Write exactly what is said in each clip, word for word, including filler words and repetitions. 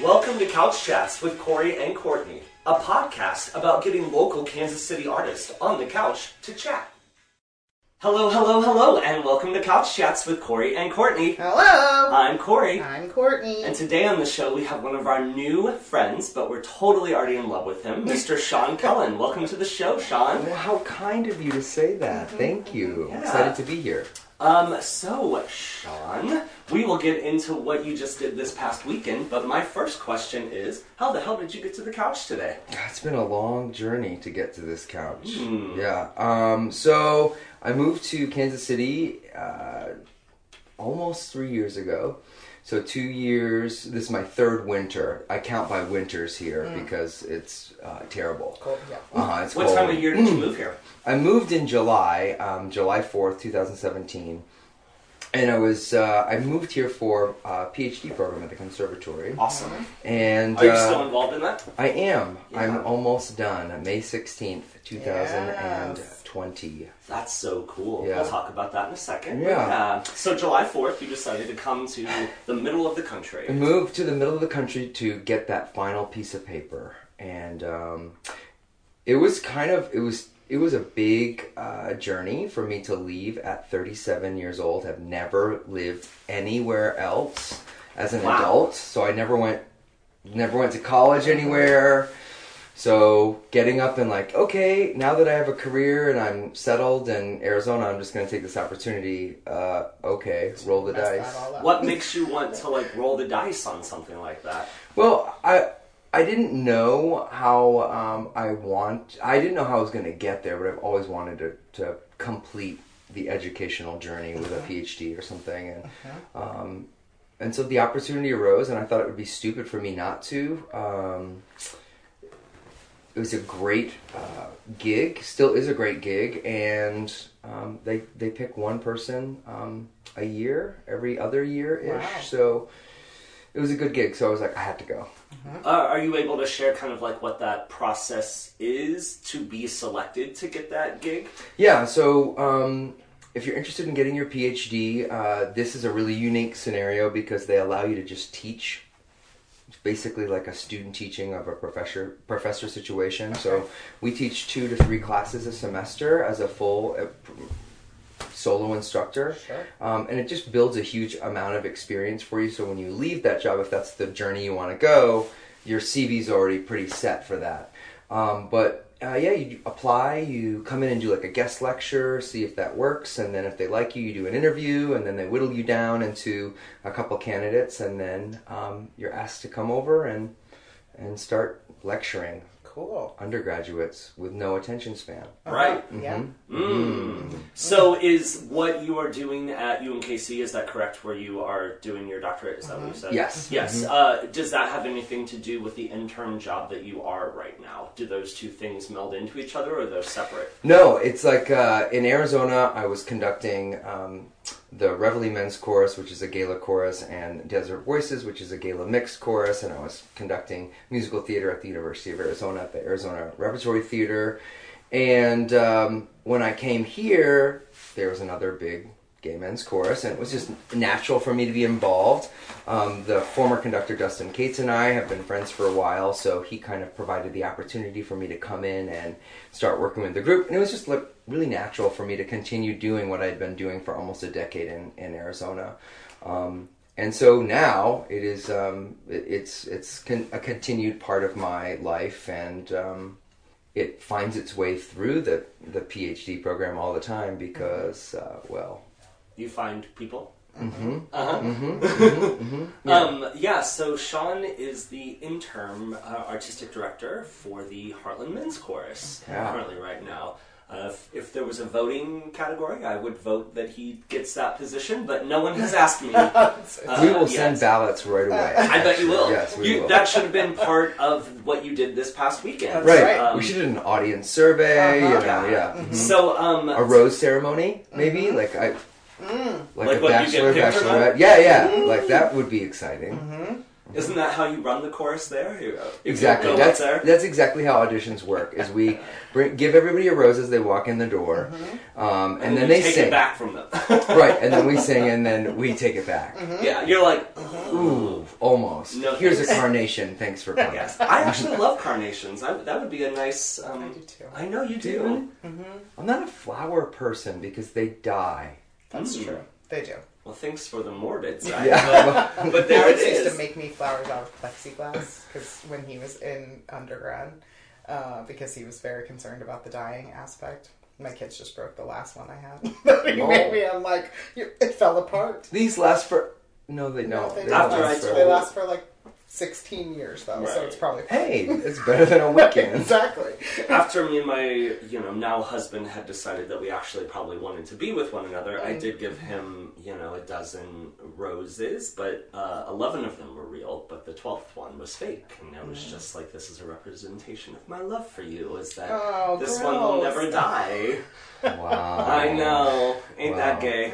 Welcome to Couch Chats with Corey and Courtney, a podcast about getting local Kansas City artists on the couch to chat. Hello, hello, hello, and welcome to Couch Chats with Corey and Courtney. Hello! I'm Corey. I'm Courtney. And today on the show we have one of our new friends, but we're totally already in love with him, Mister Sean Cullen. Welcome to the show, Sean. Well, how kind of you to say that. Thank you. Yeah. Excited to be here. Um, so, Sean, we will get into what you just did this past weekend, but my first question is, how the hell did you get to the couch today? It's been a long journey to get to this couch. Hmm. Yeah. Um, so, I moved to Kansas City uh, almost three years ago. So two years, this is my third winter. I count by winters here mm. because it's uh, terrible. Cold, yeah. Uh-huh, it's what cold. time of year did you move here? I moved in July, um, July fourth, twenty seventeen. And I was, uh, I moved here for a PhD program at the conservatory. Awesome. And Are you uh, still involved in that? I am. Yeah. I'm almost done. May sixteenth, twenty twenty. Yes. That's so cool. Yeah. We'll talk about that in a second. Yeah. Uh, so July fourth, you decided to come to the middle of the country. I moved to the middle of the country to get that final piece of paper. And um, it was kind of, it was, it was a big uh, journey for me to leave at thirty-seven years old. I've never lived anywhere else as an Wow. adult. So I never went, never went to college anywhere. So getting up and like, okay, now that I have a career and I'm settled in Arizona, I'm just going to take this opportunity. Uh, okay, roll the Mess that dice. all up. What makes you want to like roll the dice on something like that? Well, I I didn't know how um, I want. I didn't know how I was going to get there, but I've always wanted to to complete the educational journey with a PhD or something, and um, and so the opportunity arose, and I thought it would be stupid for me not to. Um, It was a great uh, gig, still is a great gig, and um, they they pick one person um, a year, every other year-ish, Wow. so it was a good gig, so I was like, I had to go. Uh, are you able to share kind of like what that process is to be selected to get that gig? Yeah, so um, if you're interested in getting your PhD, uh, this is a really unique scenario because they allow you to just teach. It's basically like a student teaching of a professor professor situation. Okay. So we teach two to three classes a semester as a full uh, solo instructor. Sure. Um, and it just builds a huge amount of experience for you. So when you leave that job, if that's the journey you want to go, your C V's already pretty set for that. Um, but uh, yeah, you apply, you come in and do like a guest lecture, see if that works, and then if they like you, you do an interview, and then they whittle you down into a couple candidates, and then um, you're asked to come over and and start lecturing Cool. undergraduates with no attention span. Right. Uh-huh. Yeah. Mm. So is what you are doing at U M K C, is that correct, where you are doing your doctorate? Is that what you said? Yes. Yes. Mhm. Uh, does that have anything to do with the intern job that you are right now? Do those two things meld into each other, or are those separate? No, it's like uh, in Arizona, I was conducting um, the Reveille Men's Chorus, which is a gala chorus, and Desert Voices, which is a gala mixed chorus, and I was conducting musical theater at the University of Arizona at the Arizona Repertory Theater. And um, when I came here, there was another big gay men's chorus, and it was just natural for me to be involved. Um, the former conductor Dustin Cates and I have been friends for a while, so he kind of provided the opportunity for me to come in and start working with the group, and it was just like really natural for me to continue doing what I'd been doing for almost a decade in, in Arizona. Um, and so now it is um, it, it's it's con- a continued part of my life, and um, it finds its way through the the PhD program all the time because uh, well. You find people? Mm-hmm. Uh-huh. Mm-hmm. Mm-hmm. Mm-hmm. Yeah. Um, yeah, so Sean is the interim uh, artistic director for the Heartland Men's Chorus Yeah. currently right now. Uh, if, if there was a voting category, I would vote that he gets that position, but no one has asked me. Uh, we will send yet. ballots right away. I bet you will. Yes, we you, will. That should have been part of what you did this past weekend. That's Right. right. we should do an audience survey. Uh-huh. You know, yeah. Mhm. So, um, A rose ceremony, maybe like I, Mm. like, Like a what you bachelor, get picked for bachelorette. Yeah, yeah. Like that would be exciting. Mm-hmm. Isn't that how you run the chorus there? You, uh, if Exactly. you know That's what's there? that's exactly how auditions work. Is we bring, give everybody a rose as they walk in the door, Mm-hmm. um, and, and, then you they take sing. it back from them. Right, and then we sing, and then we take it back. Mm-hmm. Yeah, you're like, Ooh, almost. No Here's a thanks. carnation. Thanks for coming. yes. I actually love carnations. I, that would be a nice. Um, I do too. I know you Do do. you? Mm-hmm. I'm not a flower person because they die. That's Mm. true. They do. Well, thanks for the morbid side. Yeah. But, but there it Alex used to is. make me flowers out of plexiglass because when he was in undergrad, uh, because he was very concerned about the dying aspect. My kids just broke the last one I had. he Oh. made me. I'm like, you- it fell apart. These last for. No, they No, don't. they, They last, After I last told- they last for like sixteen years though, so Right. it's probably Hey, it's better than a weekend. exactly. After me and my, you know, now husband had decided that we actually probably wanted to be with one another, I Mm. did give him, you know, a dozen roses, but uh, eleven of them were real, but the twelfth one was fake. And I was Mm. just like, this is a representation of my love for you, is that Oh, this one will gross. never die. Wow. I know. Ain't that Wow. gay?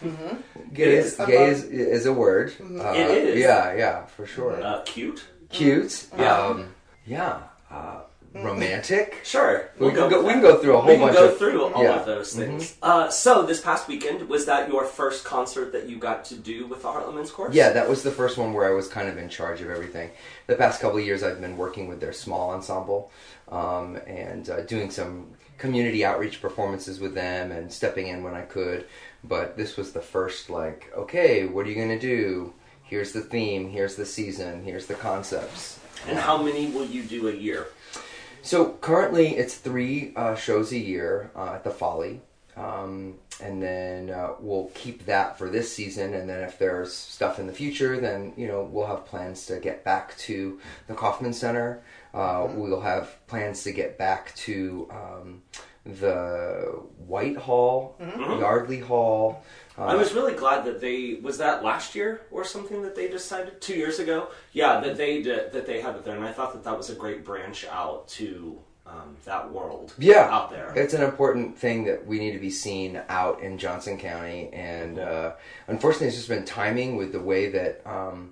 Gay is, It is gay among- is, is a word. Uh, It is. Yeah, yeah, for sure. Uh, cute? Cute. Yeah. Um, yeah. Uh, romantic. Sure. We we'll can go. with We can that. go through a whole We can bunch go of. through all yeah. Mm-hmm. of those things. Uh, so this past weekend, was that your first concert that you got to do with the Heartland Men's Chorus? Yeah, that was the first one where I was kind of in charge of everything. The past couple of years, I've been working with their small ensemble um, and uh, doing some community outreach performances with them and stepping in when I could. But this was the first, like, okay, what are you going to do? Here's the theme, here's the season, here's the concepts. And how many will you do a year? So currently it's three uh, shows a year uh, at the Folly. Um, and then uh, we'll keep that for this season, and then if there's stuff in the future, then you know we'll have plans to get back to the Kaufman Center. Uh, Mm-hmm. We'll have plans to get back to um, the White Hall, Mhm. Yardley Hall. Uh, I was really glad that they was that last year or something that they decided two years ago. Yeah, that they did, that they had it there, and I thought that that was a great branch out to um, that world. Yeah, out there. It's an important thing that we need to be seen out in Johnson County, and uh, unfortunately, it's just been timing with the way that um,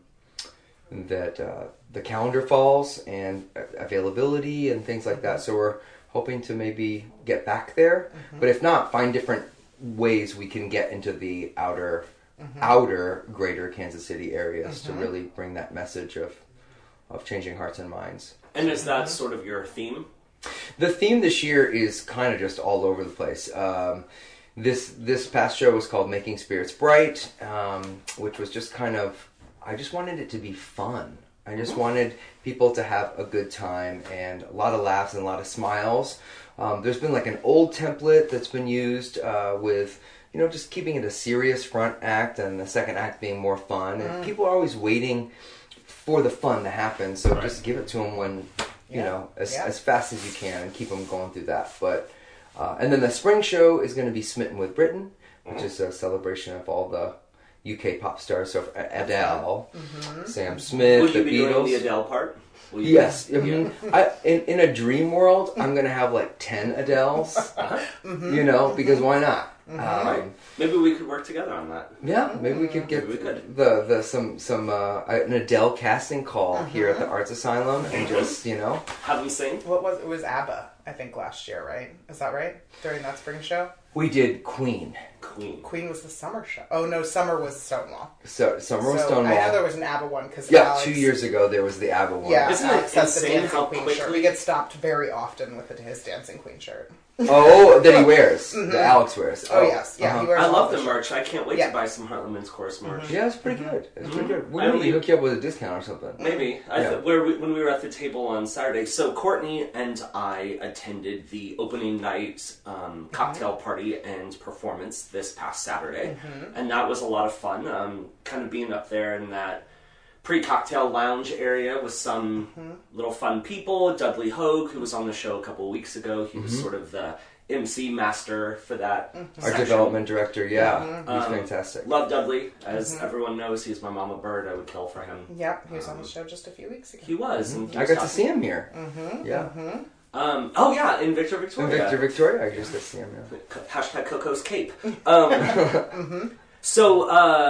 that uh, the calendar falls and availability and things like that. So we're hoping to maybe get back there, Mm-hmm. but if not, find different ways we can get into the outer outer greater Kansas City areas to really bring that message of of changing hearts and minds. And is that sort of your theme? The theme this year is kind of just all over the place. Um, this this past show was called Making Spirits Bright, um, which was just kind of, I just wanted it to be fun. I just wanted people to have a good time and a lot of laughs and a lot of smiles. Um, there's been like an old template that's been used uh, with, you know, just keeping it a serious front act and the second act being more fun. And people are always waiting for the fun to happen, so Right. just give it to them when, you Yeah. know, as, Yeah. as fast as you can and keep them going through that. But uh, and then the spring show is going to be Smitten with Britain, which is a celebration of all the U K pop stars. So Adele, Sam Smith, Will the you be doing Beatles. the Adele part? Will you- Yes, I mean, I, in in a dream world, I'm gonna have like ten Adeles, Uh-huh. you know, because why not? Right. Um, Maybe we could work together on that. yeah, maybe we could get Maybe we could. the the some some uh, an Adele casting call here at the Arts Asylum and just you know. Have them sing? What was it? Was ABBA? I think last year, right? Is that right? During that spring show, We did Queen. Queen. Queen was the summer show. Oh no, summer was Stonewall. So Summer was so Stonewall. I know there was an ABBA one because yeah, Alex, two years ago there was the ABBA one. Yeah, Isn't Alex it has the insane dancing how queen quickly- shirt. We get stopped very often with his dancing queen shirt. Oh, that he wears. That Alex wears. Oh, yes, yeah, uh-huh. he wears. I all love the the shirt. merch. I can't wait Yeah. to buy some Heartland Men's Chorus merch. Yeah, it's pretty good. It's pretty good. We I need only- to hook you up with a discount or something. Maybe. I Yeah. th- where we, when we were at the table on Saturday. So Courtney and I attended the opening night um, cocktail party and performance this past Saturday. And that was a lot of fun. Um, kind of being up there in that pre-cocktail lounge area with some little fun people. Dudley Hogue, who was on the show a couple of weeks ago, he was sort of the M C master for that Our section. development director, yeah, he's Um, fantastic. Love Dudley. As everyone knows, he's my mama bird. I would kill for him. Yep, he was on the show just a few weeks ago. He was. And he I was got to talking- see him here. Yeah, Um, oh yeah, in Victor in Victoria. Victor, Victoria, I just got to see him. Yeah. Hashtag Coco's Cape. Um, So, uh,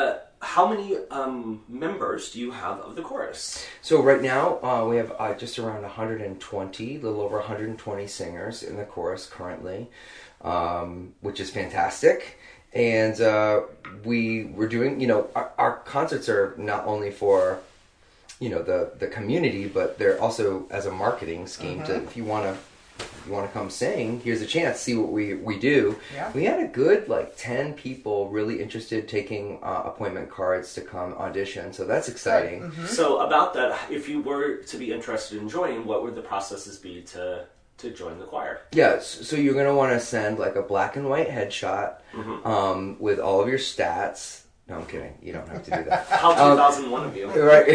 how many um, members do you have of the chorus? So right now uh, we have uh, just around one hundred twenty, a little over one hundred twenty singers in the chorus currently, um, which is fantastic. And uh, we we're doing, you know, our, our concerts are not only for, you know, the, the community, but they're also as a marketing scheme. Mm-hmm. To if you want to you want to come sing, here's a chance. See what we we do. Yeah. We had a good like ten people really interested taking uh, appointment cards to come audition. So that's exciting. Mm-hmm. So about that, if you were to be interested in joining, what would the processes be to to join the choir? Yeah, so you're going to want to send like a black and white headshot mm-hmm. um, with all of your stats. No, I'm kidding. You don't have to do that. How two thousand one um, of you. Right.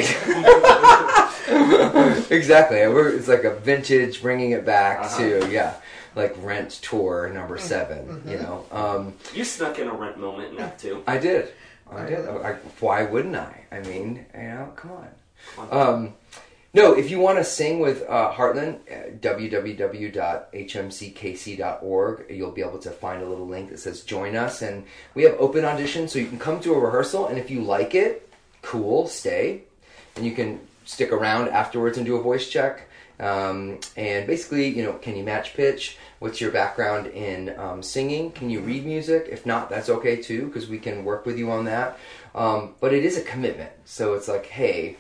Exactly. We're, it's like a vintage, bringing it back uh-huh. to, yeah, like Rent Tour number seven, mm-hmm. you know. Um, you snuck in a Rent moment in Act Two. I did. I did. I, why wouldn't I? I mean, you know, come on. Come on. Um, No, if you want to sing with uh, Heartland, uh, w w w dot h m c k c dot org, you'll be able to find a little link that says join us. And we have open auditions, so you can come to a rehearsal, and if you like it, cool, stay. And you can stick around afterwards and do a voice check. Um, and basically, you know, can you match pitch? What's your background in um, singing? Can you read music? If not, that's okay too, because we can work with you on that. Um, but it is a commitment. So it's like, hey,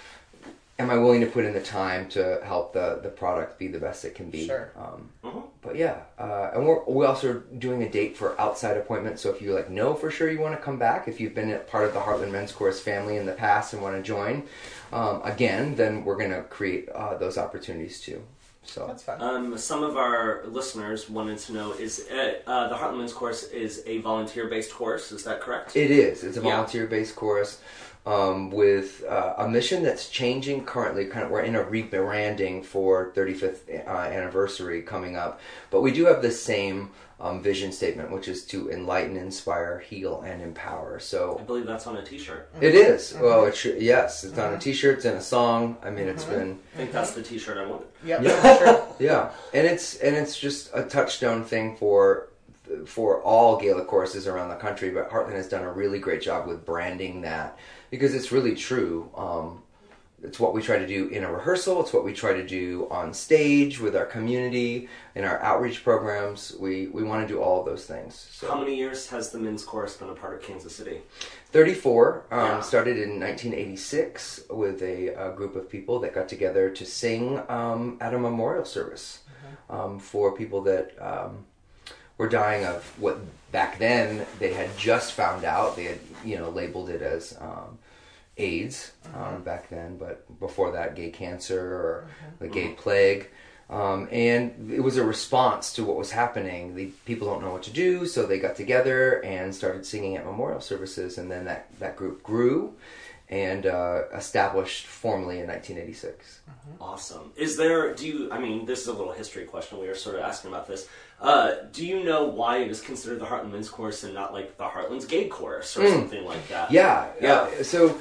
am I willing to put in the time to help the, the product be the best it can be? Sure. Um, mm-hmm. But yeah, uh, and we're we also are doing a date for outside appointments. So if you like know for sure you want to come back, if you've been a part of the Heartland Men's Chorus family in the past and want to join, um, again, then we're going to create uh, those opportunities too. So that's fun. Um, some of our listeners wanted to know: is uh, uh, the Heartland Men's Chorus is a volunteer-based chorus? Is that correct? It is. It's a yeah. volunteer-based chorus. Um, with uh, a mission that's changing currently. Kind of, we're in a rebranding for thirty-fifth uh, anniversary coming up, but we do have the same um, vision statement, which is to enlighten, inspire, heal, and empower. So I believe that's on a T-shirt. It is. Mm-hmm. Well, it should, yes, it's mm-hmm. on a T-shirt. It's in a song. I mean, it's mm-hmm. been. I think that's the T-shirt I wanted. Yep. Yeah, sure. Yeah, and it's and it's just a touchstone thing for. for all Gaelic choruses around the country, but Heartland has done a really great job with branding that because it's really true. Um, it's what we try to do in a rehearsal. It's what we try to do on stage with our community, in our outreach programs. We we want to do all of those things. So. How many years has the men's chorus been a part of Kansas City? thirty-four. Um, yeah. Started in nineteen eighty-six with a, a group of people that got together to sing um, at a memorial service mm-hmm. um, for people that... Um, were dying of what back then they had just found out. They had, you know, labeled it as um, AIDS um, mm-hmm. back then, but before that, gay cancer or mm-hmm. the gay plague. Um, and it was a response to what was happening. The people don't know what to do, so they got together and started singing at memorial services, and then that, that group grew and uh, established formally in nineteen eighty-six. Mm-hmm. Awesome. Is there, do you, I mean, this is a little history question. We were sort of asking about this. Uh, do you know why it is considered the Heartland Men's Chorus and not like the Heartland's Gay Chorus or mm. something like that? Yeah. Yeah. Uh, so,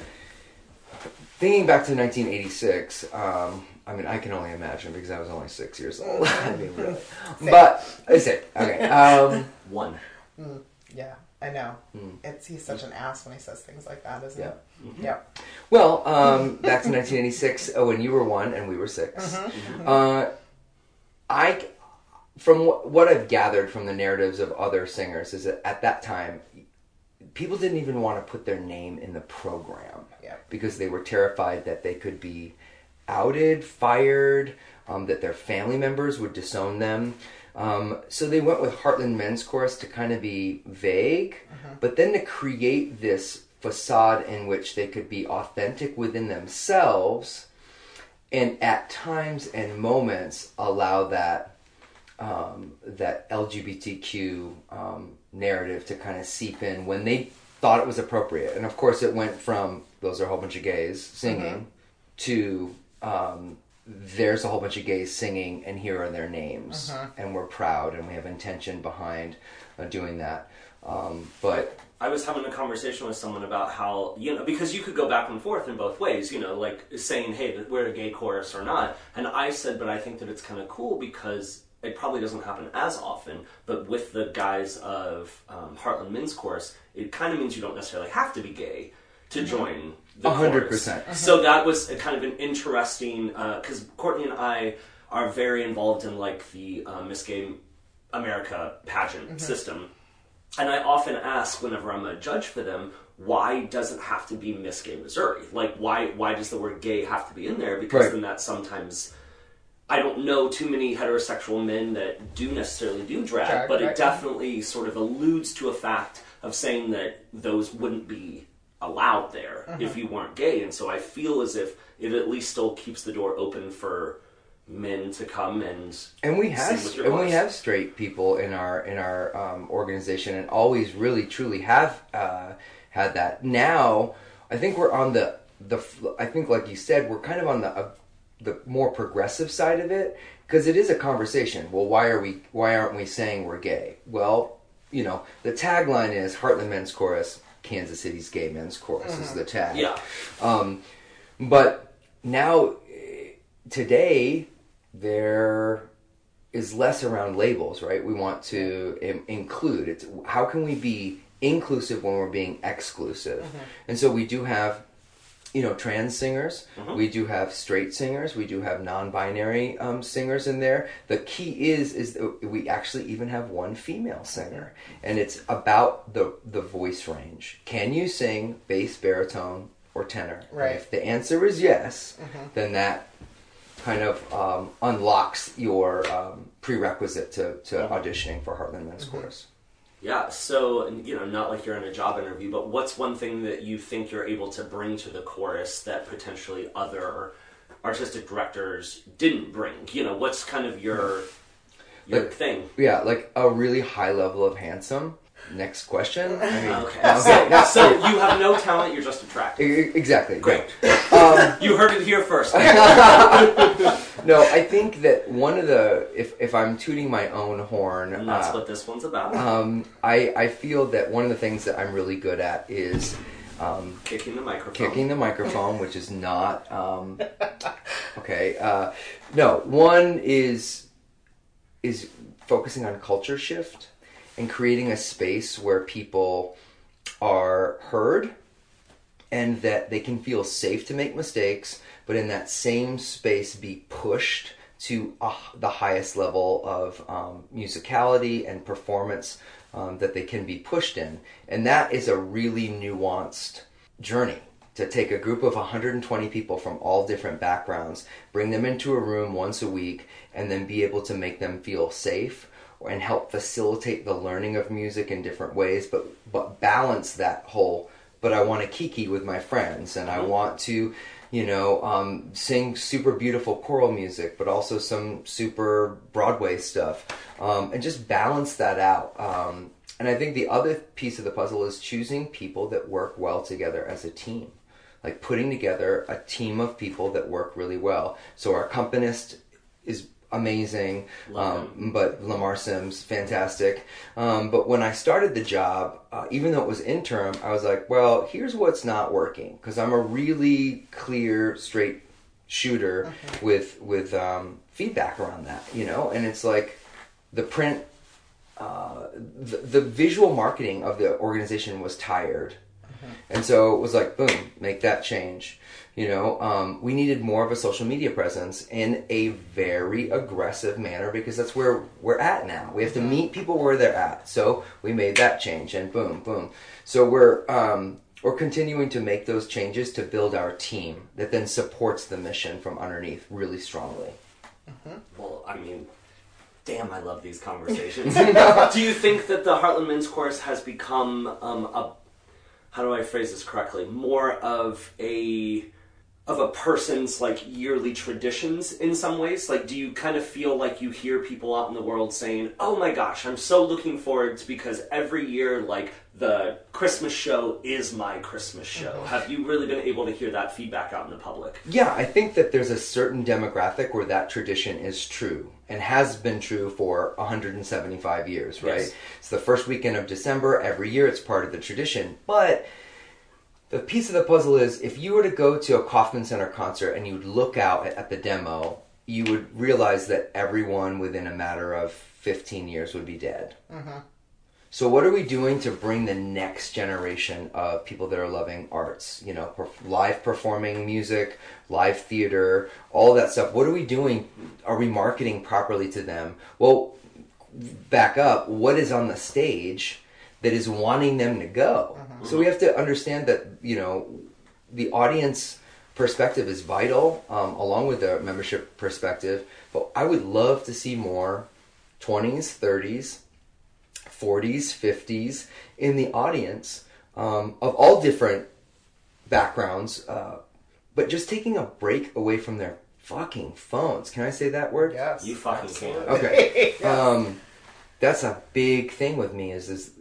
thinking back to nineteen eighty-six, um, I mean, I can only imagine because I was only six years old. I mean, really. But, is it? Okay. Um, One. Mm, yeah. I know. Mm. It's he's such an ass when he says things like that, isn't yeah. it? Mm-hmm. Yeah. Well, um, back to nineteen eighty-six, oh, when you were one and we were six. Mm-hmm. Uh, I, from what, what I've gathered from the narratives of other singers, is that at that time, people didn't even want to put their name in the program yeah. because they were terrified that they could be outed, fired, um, that their family members would disown them. Um, so they went with Heartland Men's Chorus to kind of be vague, uh-huh. but then to create this facade in which they could be authentic within themselves, and at times and moments allow that um, that L G B T Q um, narrative to kind of seep in when they thought it was appropriate. And of course, it went from those are a whole bunch of gays singing uh-huh. to um, there's a whole bunch of gays singing, and here are their names, uh-huh. and we're proud, and we have intention behind uh, doing that. Um, but I was having a conversation with someone about how, you know, because you could go back and forth in both ways, you know, like saying, hey, we're a gay chorus or not. And I said, but I think that it's kind of cool because it probably doesn't happen as often, but with the guise of um, Heartland Men's Chorus, it kind of means you don't necessarily have to be gay to join the A hundred chorus. percent. So that was a kind of an interesting, because Courtney and I are very involved in like the uh, Miss Gay America pageant Mm-hmm. system. And I often ask whenever I'm a judge for them, why does it have to be Miss Gay Missouri? Like, why why does the word gay have to be in there? Because Right. then that sometimes... I don't know too many heterosexual men that do necessarily do drag, Drag, but right. it definitely sort of alludes to a fact of saying that those wouldn't be allowed there Uh-huh. if you weren't gay. And so I feel as if it at least still keeps the door open for men to come and And we sing have with your and we voice. have straight people in our in our um, organization, and always really truly have uh, had that. Now, I think we're on the the. I think, like you said, we're kind of on the uh, the more progressive side of it, because it is a conversation. Well, why are we? Why aren't we saying we're gay? Well, you know, the tagline is Heartland Men's Chorus, Kansas City's Gay Men's Chorus is the tag. Yeah. Um, but now, eh, today, there is less around labels, right? We want to im- include. It's how can we be inclusive when we're being exclusive? And so we do have, you know, trans singers. We do have straight singers. We do have non-binary um, singers in there. The key is is that we actually even have one female singer, and it's about the the voice range. Can you sing bass, baritone, or tenor? And Right. if the answer is yes, then that kind of um, unlocks your um, prerequisite to, to auditioning for Heartland Men's Chorus. Yeah, so, you know, not like you're in a job interview, but what's one thing that you think you're able to bring to the chorus that potentially other artistic directors didn't bring? You know, what's kind of your your Like- thing? Yeah, like a really high level of handsome. Next question. I mean, Okay, no, so, no, so you have no talent, you're just attractive. e- e- exactly. Great. Um, You heard it here first. no, I think that one of the, if, if I'm tooting my own horn, And that's uh, what this one's about. um, I, I feel that one of the things that I'm really good at is um, Kicking the microphone. kicking the microphone, which is not um, okay. Uh, no, one is is focusing on culture shift and creating a space where people are heard and that they can feel safe to make mistakes, but in that same space be pushed to uh, the highest level of um, musicality and performance um, that they can be pushed in. And that is a really nuanced journey, to take a group of one hundred twenty people from all different backgrounds, bring them into a room once a week, and then be able to make them feel safe and help facilitate the learning of music in different ways, but but balance that whole, but I want to kiki with my friends, and I want to, you know, um, sing super beautiful choral music, but also some super Broadway stuff, um, and just balance that out. Um, and I think the other piece of the puzzle is choosing people that work well together as a team. Like putting together a team of people that work really well. So our accompanist is amazing, Love um, but Lamar Sims, fantastic. Um, but when I started the job, uh, even though it was interim, I was like, well, here's what's not working, because I'm a really clear, straight shooter Okay. with with um, feedback around that, you know. And it's like the print, uh, the, the visual marketing of the organization was tired. And so it was like, boom, make that change. You know, um, we needed more of a social media presence in a very aggressive manner, because that's where we're at now. We have to meet people where they're at. So we made that change, and boom, boom. So we're um, we're continuing to make those changes to build our team that then supports the mission from underneath really strongly. Well, I mean, damn, I love these conversations. Do you think that the Heartland Men's Chorus has become um, a, how do I phrase this correctly, more of a of a person's like yearly traditions in some ways? Like, do you kind of feel like you hear people out in the world saying, oh my gosh, I'm so looking forward to, because every year, like, the Christmas show is my Christmas show. Have you really been able to hear that feedback out in the public? Yeah, I think that there's a certain demographic where that tradition is true and has been true for one hundred seventy-five years, right? Yes. It's the first weekend of December. Every year it's part of the tradition. But the piece of the puzzle is, if you were to go to a Kaufman Center concert and you'd look out at, at the demo, you would realize that everyone within a matter of fifteen years would be dead. Uh-huh. So what are we doing to bring the next generation of people that are loving arts? You know, per- live performing music, live theater, all that stuff. What are we doing? Are we marketing properly to them? Well, back up. What is on the stage that is wanting them to go? Mm-hmm. So we have to understand that, you know, the audience perspective is vital, um, along with the membership perspective. But I would love to see more twenties, thirties, forties, fifties in the audience, um, of all different backgrounds, uh, but just taking a break away from their fucking phones. Can I say that word? Yes. You fucking absolutely. can. Okay. Yes. Um, that's a big thing with me is, is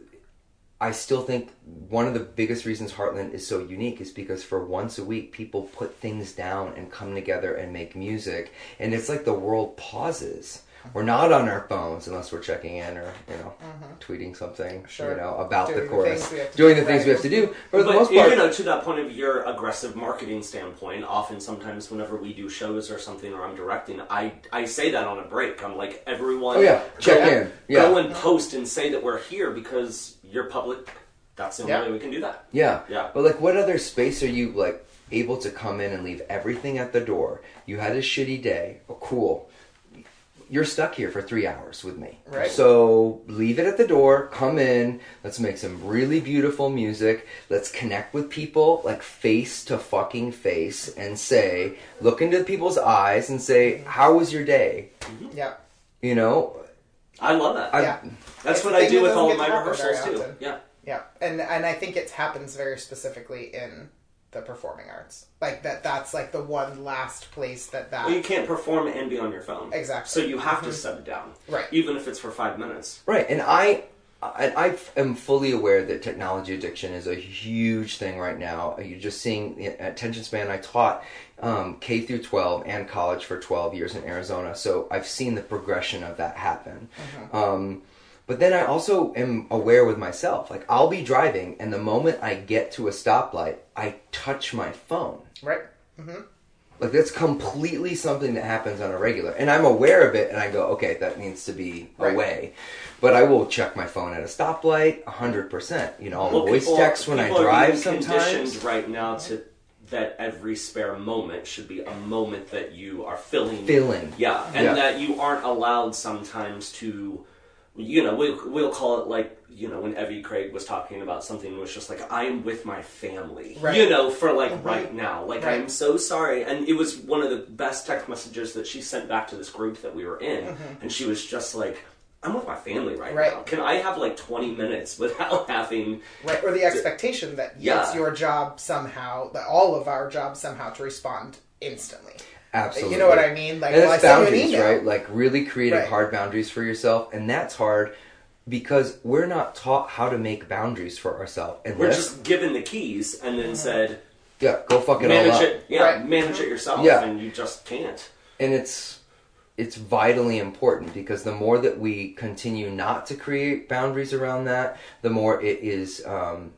I still think one of the biggest reasons Heartland is so unique is because for once a week, people put things down and come together and make music. And it's like the world pauses. We're not on our phones unless we're checking in or, you know, mm-hmm. tweeting something, sure. you know, about doing the chorus. The doing do, the things right. we have to do. But for but, the most part... you know, to that point of your aggressive marketing standpoint, often sometimes whenever we do shows or something or I'm directing, I, I say that on a break. I'm like, everyone... Oh, yeah. Check go, in. Yeah. Go and post and say that we're here because you're public. That's the only yeah. way we can do that. Yeah. Yeah. But, like, what other space are you, like, able to come in and leave everything at the door? You had a shitty day. Oh, cool. You're stuck here for three hours with me. Right. So leave it at the door, come in, let's make some really beautiful music, let's connect with people like face to fucking face and say, look into people's eyes and say, how was your day? Mm-hmm. Yeah. You know? I love that. I, yeah. That's it's what I do with all of my happen rehearsals too. often. Yeah. Yeah. And and I think it happens very specifically in the performing arts. Like that that's like the one last place that that... Well, you can't perform and be on your phone. Exactly. So you have mm-hmm. to set it down. Right. Even if it's for five minutes. Right. And I... I, I am fully aware that technology addiction is a huge thing right now. You're just seeing the attention span. I taught um, K through twelve and college for twelve years in Arizona, so I've seen the progression of that happen. Mm-hmm. Um, but then I also am aware with myself. Like, I'll be driving, and the moment I get to a stoplight, I touch my phone. Right. Mm-hmm. Like, that's completely something that happens on a regular. And I'm aware of it, and I go, okay, that needs to be right. away. But I will check my phone at a stoplight, one hundred percent. You know, I'll well, voice people, text when I people drive are sometimes. conditioned right now to that every spare moment should be a moment that you are filling. Filling. Yeah, and yeah. that you aren't allowed sometimes to, you know, we'll, we'll call it like, you know, when Evie Craig was talking about something, it was just like, I am with my family, right. you know, for like mm-hmm. right now. Like, right. I'm so sorry. And it was one of the best text messages that she sent back to this group that we were in. Mm-hmm. And she was just like, I'm with my family right, right now. Can I have like twenty minutes without having... Right, or the expectation that yeah. it's your job somehow, that all of our jobs somehow to respond instantly. Absolutely. You know what I mean? Like, and well, it's I send you an boundaries, email. right? Like, really creating right. hard boundaries for yourself. And that's hard because we're not taught how to make boundaries for ourselves. We're just given the keys and then mm-hmm. said... Yeah, go fuck it manage all up. It, yeah, right. manage it yourself, yeah. and you just can't. And it's... It's vitally important because the more that we continue not to create boundaries around that, the more it is um,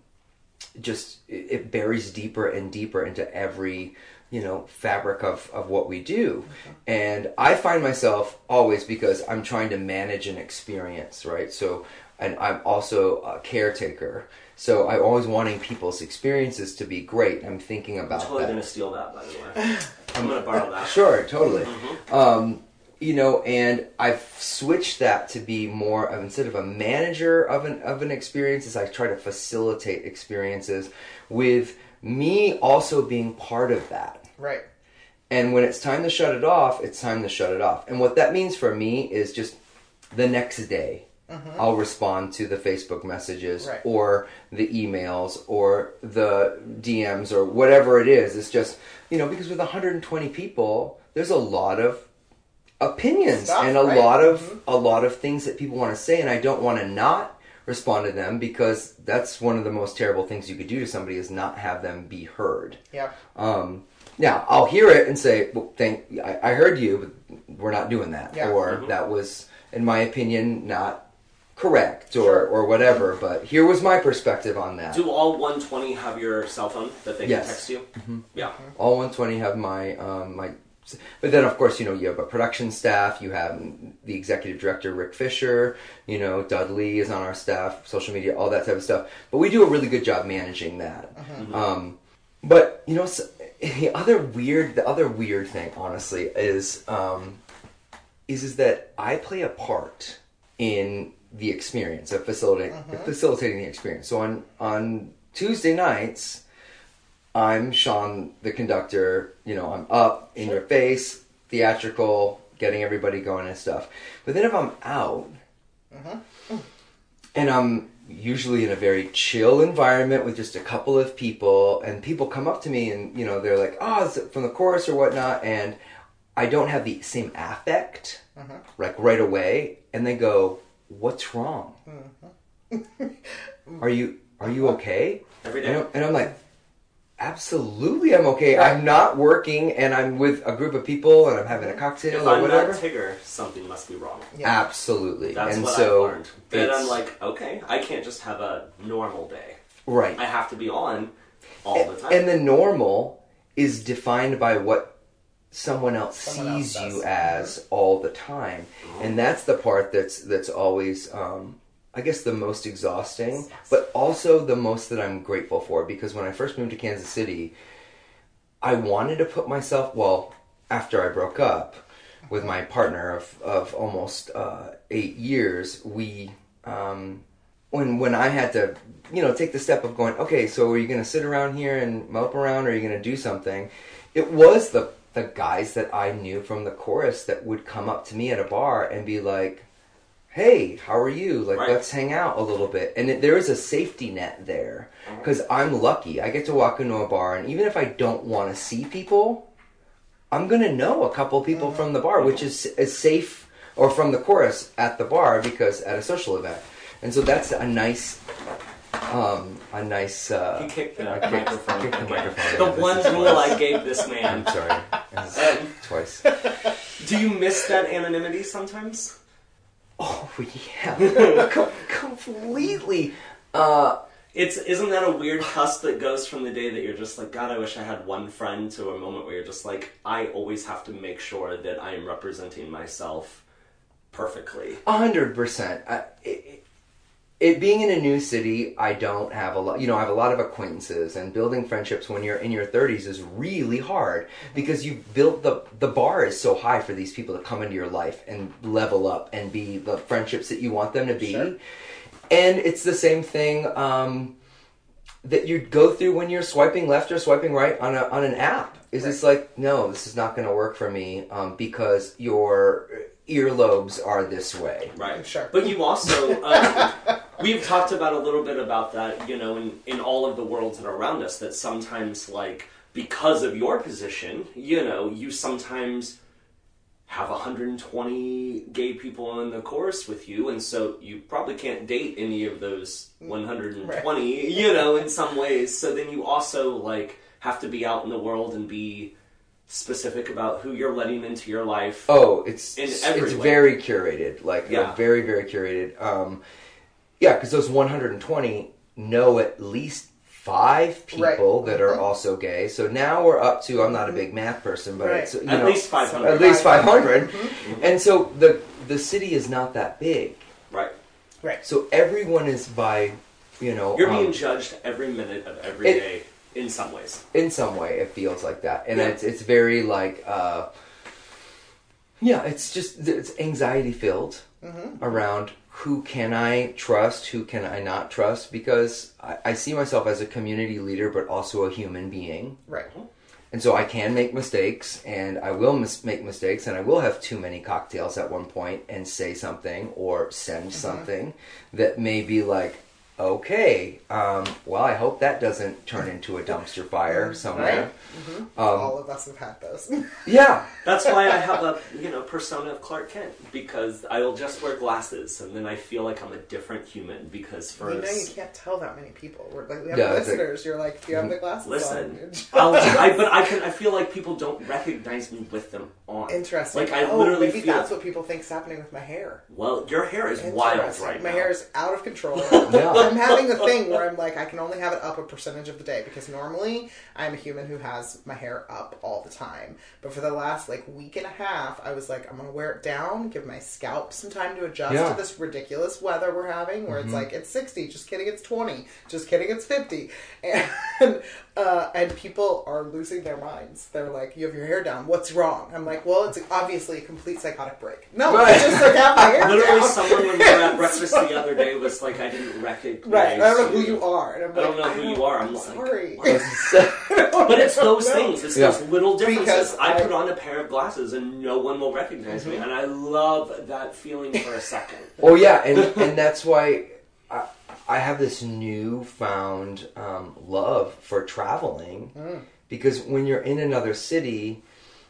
just, it buries deeper and deeper into every, you know, fabric of, of what we do. Okay. And I find myself always, because I'm trying to manage an experience, right? So, and I'm also a caretaker. So I'm always wanting people's experiences to be great. I'm thinking about I'm totally that. going to steal that, by the way. I'm going to borrow that. Sure, totally. Mm-hmm. Um, You know, and I've switched that to be more of, instead of a manager of an of an experience, is I try to facilitate experiences with me also being part of that. Right. And when it's time to shut it off, it's time to shut it off. And what that means for me is just the next day, mm-hmm. I'll respond to the Facebook messages right. or the emails or the D Ms or whatever it is. It's just, you know, because with one hundred twenty people, there's a lot of opinions Stuff, and a right? lot of mm-hmm. a lot of things that people want to say, and I don't want to not respond to them because that's one of the most terrible things you could do to somebody is not have them be heard. Yeah. Um, now I'll hear it and say, well, "Thank, I, I heard you, but we're not doing that," yeah. or mm-hmm. "That was, in my opinion, not correct," or sure. or whatever. But here was my perspective on that. Do all one twenty have your cell phone that they yes. can text you? Mm-hmm. Yeah. All one twenty have my um, my. but then of course, you know, you have a production staff, you have the executive director, Rick Fisher, you know, Dudley is on our staff, social media, all that type of stuff. But we do a really good job managing that. Mm-hmm. Um, but, you know, so, the other weird, the other weird thing, honestly, is, um, is, is that I play a part in the experience of facilitating, mm-hmm. facilitating the experience. So on, on Tuesday nights, I'm Sean, the conductor, you know, I'm up, in sure. your face, theatrical, getting everybody going and stuff. But then if I'm out, mm-hmm. and I'm usually in a very chill environment with just a couple of people, and people come up to me and, you know, they're like, oh, it's from the chorus or whatnot, and I don't have the same affect, mm-hmm. like right away, and they go, what's wrong? Mm-hmm. Are you, are you okay? Every day. And I'm, and I'm like, absolutely, I'm okay. Right. I'm not working, and I'm with a group of people, and I'm having a cocktail if or I'm whatever. If I'm not Tigger, something must be wrong. Yeah. Absolutely. That's and what so I've learned. Then I'm like, okay, I can't just have a normal day. Right. I have to be on all and, the time. And the normal is defined by what someone else someone sees else you as mm-hmm. all the time. Mm-hmm. And that's the part that's that's always... Um, I guess the most exhausting, but also the most that I'm grateful for, because when I first moved to Kansas City, I wanted to put myself, well, after I broke up with my partner of, of almost uh, eight years, we, um, when when I had to, you know, take the step of going, okay, so are you going to sit around here and mope around, or are you going to do something? It was the, the guys that I knew from the chorus that would come up to me at a bar and be like, hey, how are you? Like, right. let's hang out a little bit. And it, there is a safety net there. Because I'm lucky. I get to walk into a bar, and even if I don't want to see people, I'm going to know a couple people mm-hmm. from the bar, which is, is safe, or from the chorus at the bar, because at a social event. And so that's a nice... Um, a nice... Uh, he kicked the kicked, microphone. Kicked the microphone. The yeah, one rule I gave this man. I'm sorry. And twice. Do you miss that anonymity sometimes? Oh, yeah. Com- completely. Uh, it's Isn't that a weird cusp that goes from the day that you're just like, God, I wish I had one friend, to a moment where you're just like, I always have to make sure that I am representing myself perfectly. A hundred percent. It being in a new city, I don't have a lot, you know, I have a lot of acquaintances, and building friendships when you're in your thirties is really hard, because you built the, the bar is so high for these people to come into your life and level up and be the friendships that you want them to be. Sure. And it's the same thing, um, that you go through when you're swiping left or swiping right on a, on an app. Is right. It's like, no, this is not going to work for me, um, because your earlobes are this way. Right. Sure. But you also, uh, we've talked about a little bit about that, you know, in, in all of the worlds that are around us, that sometimes, like, because of your position, you know, you sometimes have one hundred twenty gay people in the chorus with you, and so you probably can't date any of those one hundred twenty, right. you know, in some ways. So then you also, like, have to be out in the world and be specific about who you're letting into your life. Oh, it's in every it's way. very curated, like yeah. uh, very very curated. Um, yeah, because those one hundred twenty know at least five people right. that are mm-hmm. also gay. So now we're up to, I'm not a big math person, but right. it's, you at know, least five hundred. At least five hundred. Mm-hmm. And so the the city is not that big. Right. Right. So everyone is by, you know, you're being um, judged every minute of every it, day. In some ways. In some way, it feels like that. And yeah. it's it's very, like, uh, yeah, it's just, it's anxiety-filled mm-hmm. around who can I trust, who can I not trust, because I, I see myself as a community leader, but also a human being. Right. And so I can make mistakes, and I will mis- make mistakes, and I will have too many cocktails at one point and say something or send mm-hmm. something that may be like, okay, um, well, I hope that doesn't turn into a dumpster fire somewhere. Right? Mm-hmm. Um, All of us have had those. Yeah. That's why I have a, you know, persona of Clark Kent, because I'll just wear glasses, and then I feel like I'm a different human, because for You know, you can't tell that many people. We're, like, we have yeah, listeners, like, you're like, do you have the glasses listen, on? Listen, I, but I can. I feel like people don't recognize me with them on. Interesting. Like, I oh, literally maybe feel... that's what people think's happening with my hair. Well, your hair is wild right my now. hair is out of control. Yeah. I'm having the thing where I'm like, I can only have it up a percentage of the day because normally I'm a human who has my hair up all the time. But for the last like week and a half, I was like, I'm going to wear it down, give my scalp some time to adjust Yeah. to this ridiculous weather we're having where Mm-hmm. it's like, it's sixty, just kidding, it's twenty, just kidding, it's fifty. And, uh, and people are losing their minds. They're like, you have your hair down, what's wrong? I'm like, well, it's obviously a complete psychotic break. No, I just like have my hair Literally, down. someone when we were at breakfast the other day was like, I didn't recognize Right, I don't know who you. you are. And I'm I like, don't know who you are. I'm I'm like, sorry. But it's those No. things. It's Yeah. those little differences. Because I, I- put on a pair of glasses and no one will recognize me, and I love that feeling for a second. Oh yeah, and and that's why I, I have this newfound um, love for traveling because when you're in another city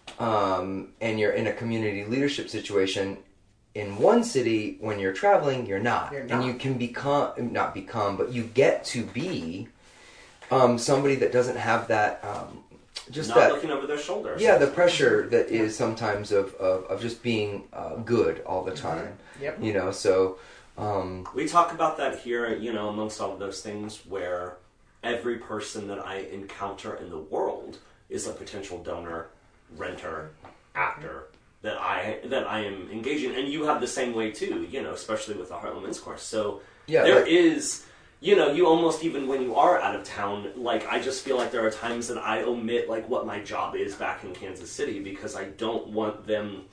um, and you're in a community leadership situation. In one city, when you're traveling, you're not. You're And not. you can become, not become, but you get to be um, somebody that doesn't have that, um, just Not that, looking over their shoulders. yeah, the pressure that is sometimes of, of, of just being uh, good all the time. Yep. You know, so, um, We talk about that here, you know, amongst all of those things where every person that I encounter in the world is a potential donor, renter, actor that I that I am engaging. And you have the same way too, you know, especially with the Heartland Men's Course. So Yeah, there like- is, you know, you almost, even when you are out of town, like, I just feel like there are times that I omit, like, what my job is back in Kansas City because I don't want them...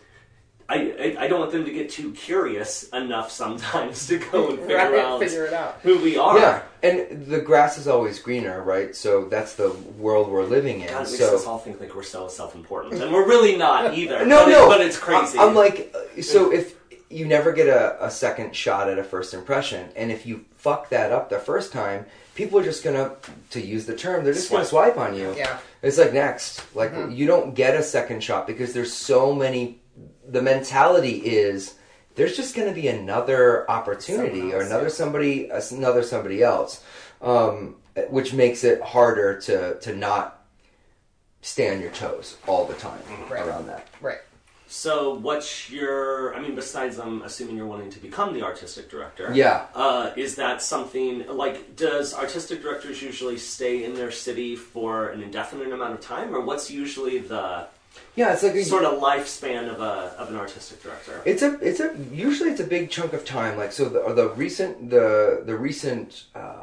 I, I, I don't want them to get too curious enough sometimes to go and figure Right, out figure it out. who we are. yeah, and the grass is always greener, right? So that's the world we're living in. God, it makes so us all think like we're so self-important, and we're really not either. no, but no, it, but it's crazy. I- I'm like, uh, so if you never get a, a second shot at a first impression, and if you fuck that up the first time, people are just gonna, to use the term, they're just gonna Swipe. swipe on you. Yeah. It's like next, like Mm-hmm. you don't get a second shot because there's so many. The mentality is there's just going to be another opportunity Someone or else, another yeah. somebody, another somebody else, um, which makes it harder to to not stay on your toes all the time Right. around that. Right. So what's your... I mean, besides, I'm assuming you're wanting to become the artistic director. Yeah. Uh, is that something... Like, does artistic directors usually stay in their city for an indefinite amount of time? Or what's usually the Yeah, it's like a, sort of lifespan of a of an artistic director? It's a it's a usually it's a big chunk of time. Like so, the the recent the the recent uh,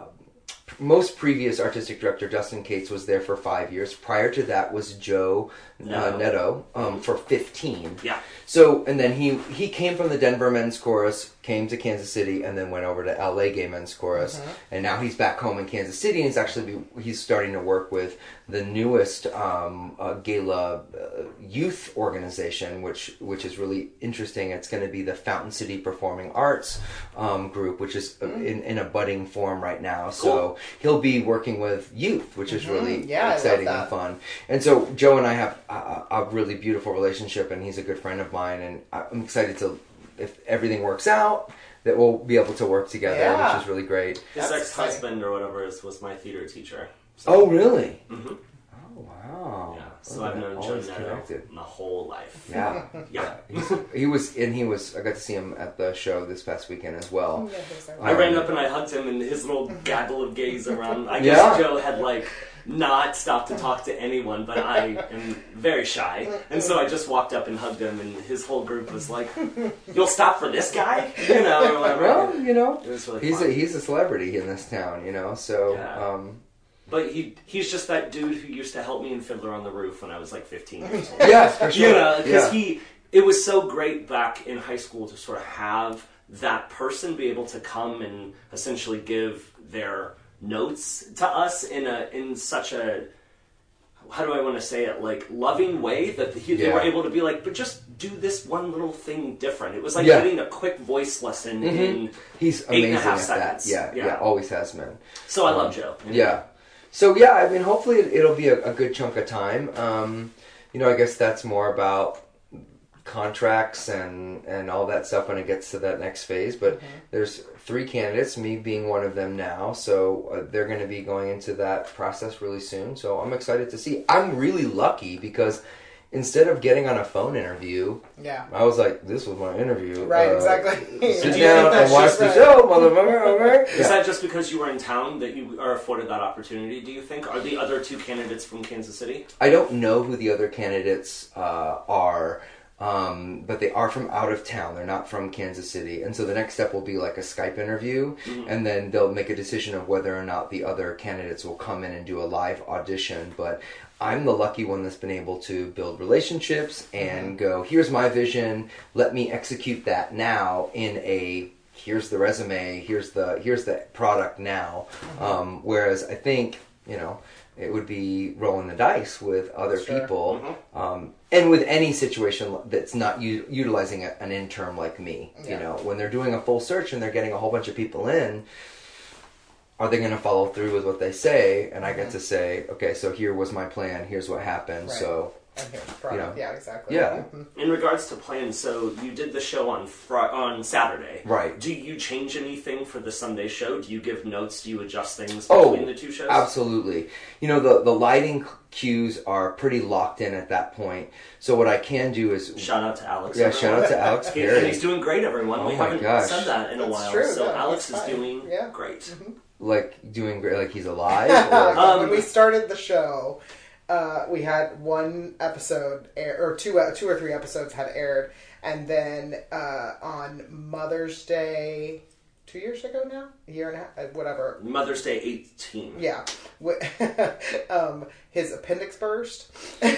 most previous artistic director Justin Cates was there for five years. Prior to that was Joe Netto. uh, Netto um, for fifteen. Yeah. So and then he he came from the Denver Men's Chorus, came to Kansas City, and then went over to L A Gay Men's Chorus, and now he's back home in Kansas City. And he's actually be, he's starting to work with the newest um, uh, Gala uh, youth organization, which which is really interesting. It's going to be the Fountain City Performing Arts um, group, which is in, in a budding form right now. So Cool. he'll be working with youth, which is really Yeah, I love exciting and that. fun. And so Joe and I have a, a really beautiful relationship, and he's a good friend of mine, and I'm excited to, if everything works out, that we'll be able to work together, Yeah. which is really great. His That's ex-husband or whatever is, was my theater teacher. Oh, really? Mm-hmm. Oh, wow. Yeah. So Oh, I've known Joe always Netto connected. my whole life. Yeah. Yeah. He's, he was, and he was, I got to see him at the show this past weekend as well. Yeah, there's that. I ran up and I hugged him, and his little gaggle of gays around. I guess Yeah. Joe had like not stopped to talk to anyone, but I am very shy, and so I just walked up and hugged him, and his whole group was like, "You'll stop for this guy?" You know, or whatever. Well, you know, It was really he's fun. a, he's a celebrity in this town, you know, so, Yeah. um, But he he's just that dude who used to help me in Fiddler on the Roof when I was like fifteen years old. yeah, for sure. You know, because Yeah. he, it was so great back in high school to sort of have that person be able to come and essentially give their notes to us in a in such a, how do I want to say it, like loving way that he, they Yeah. were able to be like, but just do this one little thing different. It was like Yeah. getting a quick voice lesson Mhm. in He's eight amazing and a half at seconds. that. Yeah, yeah, Yeah. always has been. So I Um, love Joe. Yeah. So yeah, I mean, hopefully it, it'll be a, a good chunk of time. Um, you know, I guess that's more about contracts and and all that stuff when it gets to that next phase. But there's three candidates, me being one of them now. So uh, they're going to be going into that process really soon. So I'm excited to see. I'm really lucky because instead of getting on a phone interview, Yeah. I was like, this was my interview. Right, uh, exactly. Sit Do you down think that's and watch just the right? show, motherfucker. Okay? Is that just because you were in town that you are afforded that opportunity, do you think? Are the other two candidates from Kansas City? I don't know who the other candidates uh, are, um, but they are from out of town. They're not from Kansas City. And so the next step will be like a Skype interview, Mm-hmm. and then they'll make a decision of whether or not the other candidates will come in and do a live audition. But I'm the lucky one that's been able to build relationships and go, here's my vision, let me execute that now in a, here's the resume, here's the here's the product now. Um, whereas I think, you know, it would be rolling the dice with other Sure. people, Mm-hmm. um, and with any situation that's not u- utilizing a, an intern like me. Yeah. You know, when they're doing a full search and they're getting a whole bunch of people in, are they going to follow through with what they say? And I get to say, okay, so here was my plan. Here's what happened. Right. So, And here's the product. You know. Yeah, exactly. Yeah. Mhm. In regards to plans, so you did the show on fr- on Saturday. Right. Do you change anything for the Sunday show? Do you give notes? Do you adjust things Oh, between the two shows? absolutely. You know, the, the lighting cues are pretty locked in at that point. So what I can do is... Shout out to Alex. Yeah, everyone. shout out to Alex He- and Perry. he's doing great, everyone. Oh we my haven't gosh. said that in a That's while. true, So no, Alex he's is fine. doing Yeah. great. Like, doing great, like he's alive? Like, Or, Um, when we started the show, uh, we had one episode, air, or two, uh, two or three episodes had aired, and then uh, on Mother's Day, two years ago now, a year and a half, uh, whatever. Mother's Day eighteen. Yeah, um, his appendix burst,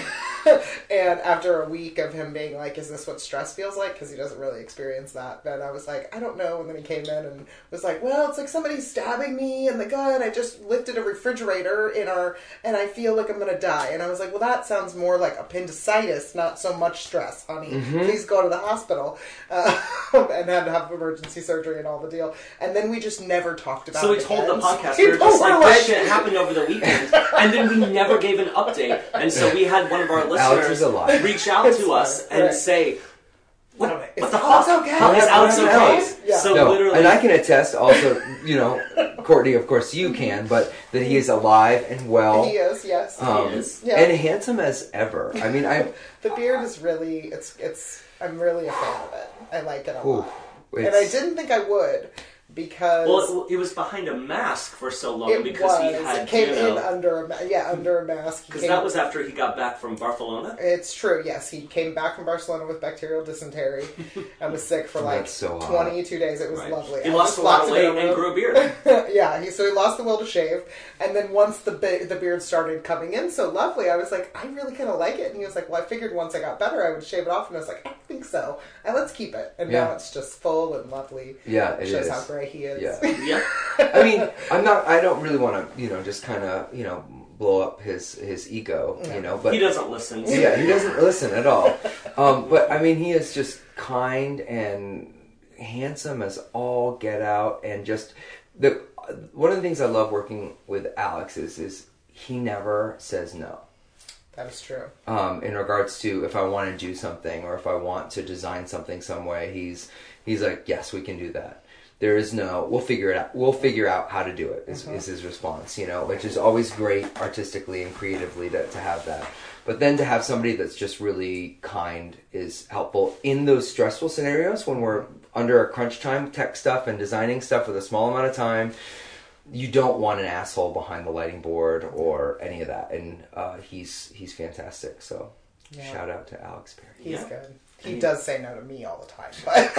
and after a week of him being like, "Is this what stress feels like?" Because he doesn't really experience that. Then I was like, "I don't know." And then he came in and was like, "Well, it's like somebody's stabbing me in the gut. I just lifted a refrigerator in our, and I feel like I'm gonna die." And I was like, "Well, that sounds more like appendicitis, not so much stress, honey. Mm-hmm. Please go to the hospital." Uh, and had to have emergency surgery and all the deal. And then we just never talked about So it. we told again. the podcast, People we were just were like, this shit happened over the weekend. And then we never gave an update. And so we had one of our Alex is listeners alive. reach out It's to us fine, and right. say, what, Is what the Alex fuck? okay? How is Yeah, Alex what okay? happened? Yeah. So no, literally... and I can attest also, you know, Courtney, of course you can, but that he is alive and well. He is, yes. Um, He is. Yeah. And handsome as ever. I mean, I... The beard is really, it's, it's, I'm really a fan of it. I like it a Ooh, lot. And I it's- didn't think I would, because Well, it, it was behind a mask for so long it because was. he had, it came you in know... under a, ma- yeah, under a mask. He Because came- that was after he got back from Barcelona. It's true, yes. He came back from Barcelona with bacterial dysentery and was sick for like That's so hot. twenty-two days. It was Right. lovely. He I lost just a lot locked of him weight in a and room. grew a beard. Yeah, he, so he lost the will to shave, and then once the be- the beard started coming in so lovely, I was like, I really kind of like it. And he was like, well, I figured once I got better, I would shave it off. And I was like, I think so. And let's keep it. And Yeah. now it's just full and lovely. Yeah, it Shows is. how gray he is. Yeah. Yeah. I mean, I'm not. I don't really want to, you know, just kind of, you know, blow up his his ego, you know. But He doesn't listen. yeah, he doesn't listen at all. Um, but I mean, he is just kind and handsome as all get out, and just the one of the things I love working with Alex is is he never says no. That is true. Um, in regards to if I want to do something or if I want to design something some way, he's he's like, yes, we can do that. There is no, we'll figure it out. We'll figure out how to do it. Is, Mhm. is his response, you know, which is always great artistically and creatively to, to have that. But then to have somebody that's just really kind is helpful in those stressful scenarios when we're under a crunch time, tech stuff and designing stuff with a small amount of time. You don't want an asshole behind the lighting board or any of that, and uh, he's he's fantastic. So, Yeah. shout out to Alex Perry. He's Yeah. good. He And- does say no to me all the time. But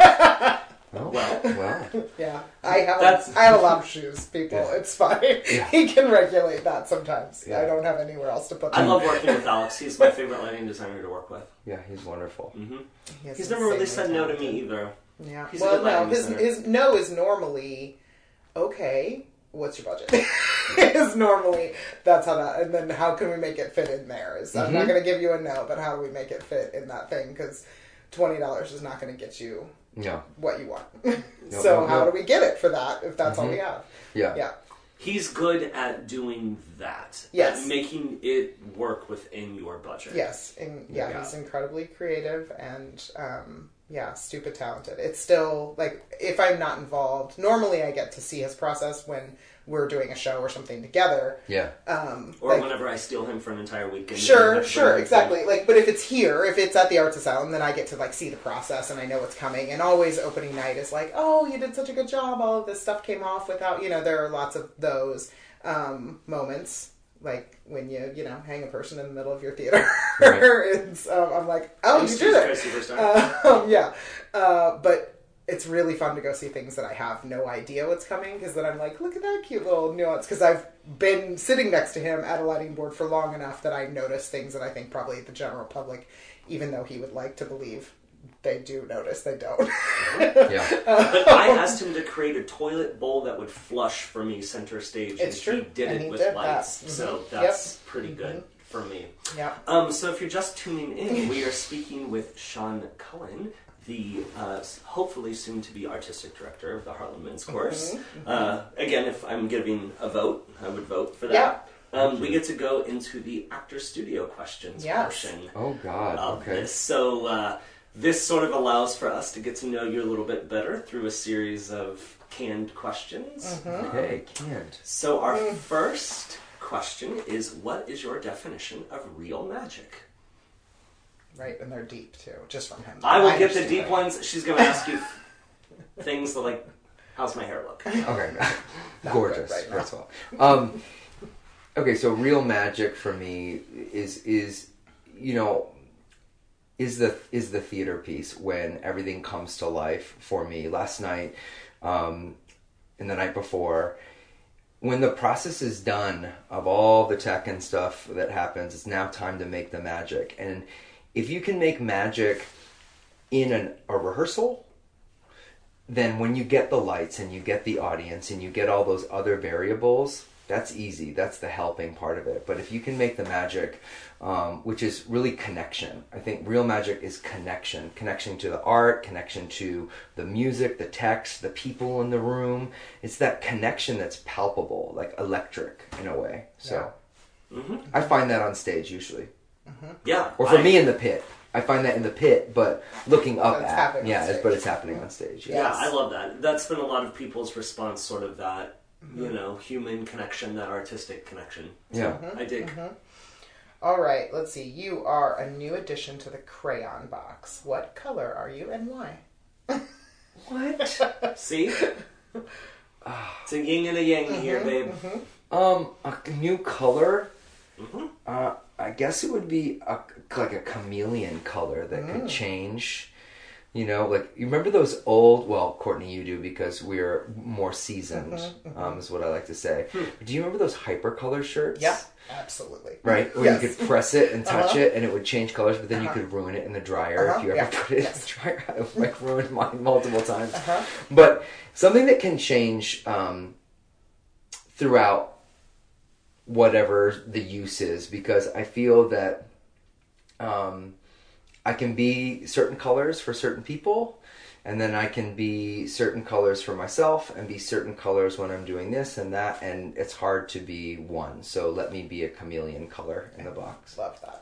Oh, Well, well, yeah, I have That's- a, I have a lot of shoes, people. Yeah. It's fine. Yeah. He can regulate that sometimes. Yeah. I don't have anywhere else to put I them. love working with Alex. He's my favorite lighting designer to work with. yeah, he's wonderful. hmm He is He's never really said insanely no to talented. me either. Yeah. He's a well, good no, lighting his designer. his no is normally okay. What's your budget? Is normally that's how that, and then how can we make it fit in there? Is I'm not Mhm. going to give you a no, but how do we make it fit in that thing? Because twenty dollars is not going to get you No, what you want. No, so no, how no. do we get it for that if that's all Mhm. we have? yeah, Yeah. He's good at doing that. Yes. At making it work within your budget. Yes, and yeah, Yeah. he's incredibly creative, and um, Yeah, stupid talented. It's still, like, if I'm not involved, normally I get to see his process when we're doing a show or something together. Yeah. Um, or like, whenever I steal him for an entire weekend. Sure, sure, exactly. Like, but if it's here, if it's at the Arts Asylum, then I get to, like, see the process and I know what's coming. And always opening night is like, oh, you did such a good job. All of this stuff came off without, you know, there are lots of those um, moments. Like when you, you know, hang a person in the middle of your theater. Right. it's, um, I'm like, oh, you did it. Uh, um, yeah. Uh, but it's really fun to go see things that I have no idea what's coming, because then I'm like, look at that cute little nuance. Because I've been sitting next to him at a lighting board for long enough that I notice things that I think probably the general public, even though he would like to believe they do notice, they don't. Yeah. But I asked him to create a toilet bowl that would flush for me center stage, it's and true. he did and it he with did lights. that. So Mm-hmm. that's yep. pretty good mm-hmm. for me. Yeah. Um, so if you're just tuning in, we are speaking with Sean Cullen, the uh, hopefully soon-to-be artistic director of the Harlem Men's Chorus. Mm-hmm. Uh, again, if I'm giving a vote, I would vote for that. Yeah. Um, we get to go into the actor studio questions yes. portion Oh, God. of Okay. this. So uh, this sort of allows for us to get to know you a little bit better through a series of canned questions. Mm-hmm. Okay, canned. So our first question is, what is your definition of real magic? Right, and they're deep too, just from him. I will get the understand deep that. ones. She's going to ask you things like, how's my hair look? Okay. Not Gorgeous. good right now. First of all. Um, okay, so real magic for me is is you know is the is the theater piece when everything comes to life for me. Last night, um, and the night before, when the process is done of all the tech and stuff that happens, it's now time to make the magic. And if you can make magic in an, a rehearsal, then when you get the lights and you get the audience and you get all those other variables, that's easy. That's the helping part of it. But if you can make the magic, um, which is really connection. I think real magic is connection. Connection to the art, connection to the music, the text, the people in the room. It's that connection that's palpable, like electric in a way. So Yeah. Mm-hmm. I find that on stage usually. Mm-hmm. Yeah. Or for I, me in the pit. I find that in the pit, but looking up But it's at. happening on Yeah, it's, stage. but it's happening on stage. Yeah. Yeah, I love that. That's been a lot of people's response, sort of that, you know, human connection, that artistic connection. So Yeah. I dig. Mm-hmm. All right, let's see. You are a new addition to the crayon box. What color are you and why? What? See? It's a yin and a yang Mm-hmm, here, babe. Um, a new color? Mm-hmm. Uh, I guess it would be a, like a chameleon color that Mm. could change. You know, like, you remember those old, well, Courtney, you do because we're more seasoned, Mm-hmm, um, is what I like to say. Do you remember those hypercolor shirts? Yeah, absolutely. Right? Where Yes. you could press it and touch Uh-huh. it and it would change colors, but then Uh-huh. you could ruin it in the dryer Uh-huh. if you ever Yeah. put it Yes. in the dryer. I've like ruined mine multiple times. Uh-huh. But something that can change um, throughout whatever the use is, because I feel that um, I can be certain colors for certain people, and then I can be certain colors for myself and be certain colors when I'm doing this and that, and it's hard to be one. So let me be a chameleon color in the box. Love that.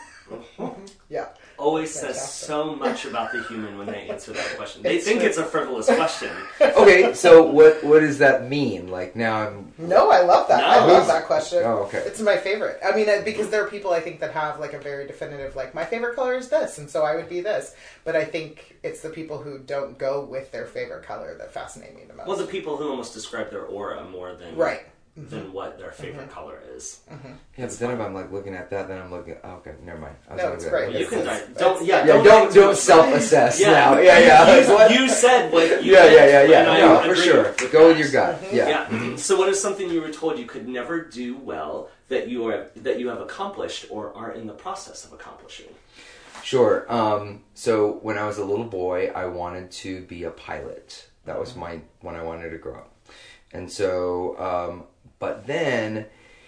Yeah. Always says Fantastic. so much about the human when they answer that question. They think it's a frivolous question. Okay, so what what does that mean? Like, now I'm... No, I love that. No. I love that question. Oh, okay. It's my favorite. I mean, uh, because there are people I think that have like a very definitive, like, my favorite color is this, and so I would be this. But I think it's the people who don't go with their favorite color that fascinate me the most. Well, the people who almost describe their aura more than Right. than what their favorite color is. Yeah, but then if I'm like looking at that, then I'm looking... Oh, okay, never mind. I was No, gonna it's go- great. Well, you It's- can it's- di- don't yeah, Yeah, don't don't dive don't too much. self-assess Yeah. now. Yeah, yeah. You, What? you said what you yeah, meant, yeah, yeah, yeah. and I No, for agree sure. with Go with that. your gut. Yeah. Yeah. So, what is something you were told you could never do well that you are that you have accomplished or are in the process of accomplishing? Sure. Um, so when I was a little boy, I wanted to be a pilot. That was my when I wanted to grow up. And so, um, but then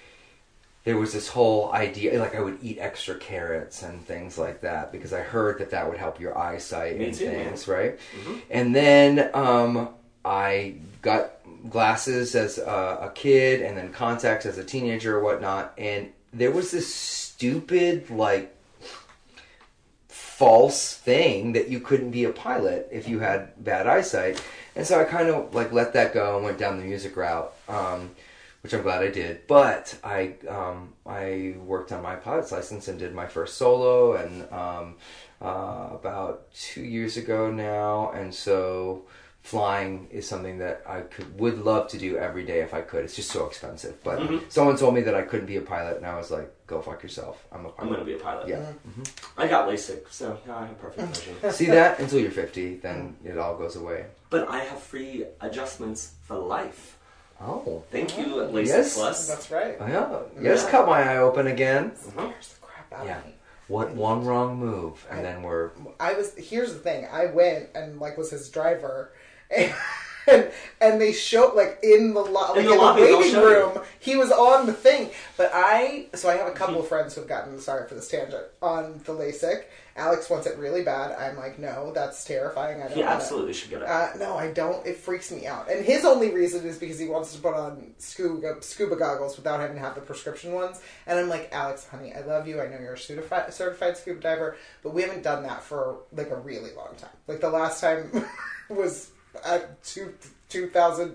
there was this whole idea, like I would eat extra carrots and things like that because I heard that that would help your eyesight Me and too, man. things, right? Mm-hmm. And then um, I got glasses as a, a kid and then contacts as a teenager or whatnot. And there was this stupid, like, false thing that you couldn't be a pilot if you had bad eyesight. And so I kind of like let that go and went down the music route, um, which I'm glad I did. But I um, I worked on my pilot's license and did my first solo, and um, uh, about two years ago now, and so flying is something that I could would love to do every day if I could. It's just so expensive. But mm-hmm. someone told me that I couldn't be a pilot, and I was like, "Go fuck yourself. I'm a pilot. I'm going to be a pilot." Yeah. Mm-hmm. I got LASIK, so yeah, I have perfect vision. See that until you're fifty, then it all goes away. But I have free adjustments for life. Oh, thank you, LASIK yes. Plus. That's right. Oh, yeah. Yes, cut my eye open again. Scares the crap out Yeah. of me. What one wrong move, and I, then we're. I was. Here's the thing. I went and like was his driver, and and, and they showed like in the lo- like in in the, the, lobby, waiting room. you. He was on the thing, but I. So I have a couple of friends who've gotten sorry for this tangent on the LASIK. Alex wants it really bad. I'm like, no, that's terrifying. I don't. He wanna. absolutely should get it. Uh, no, I don't. It freaks me out. And his only reason is because he wants to put on scuba, scuba goggles without having to have the prescription ones. And I'm like, Alex, honey, I love you. I know you're a certified, certified scuba diver, but we haven't done that for like a really long time. Like the last time was at two, two thousand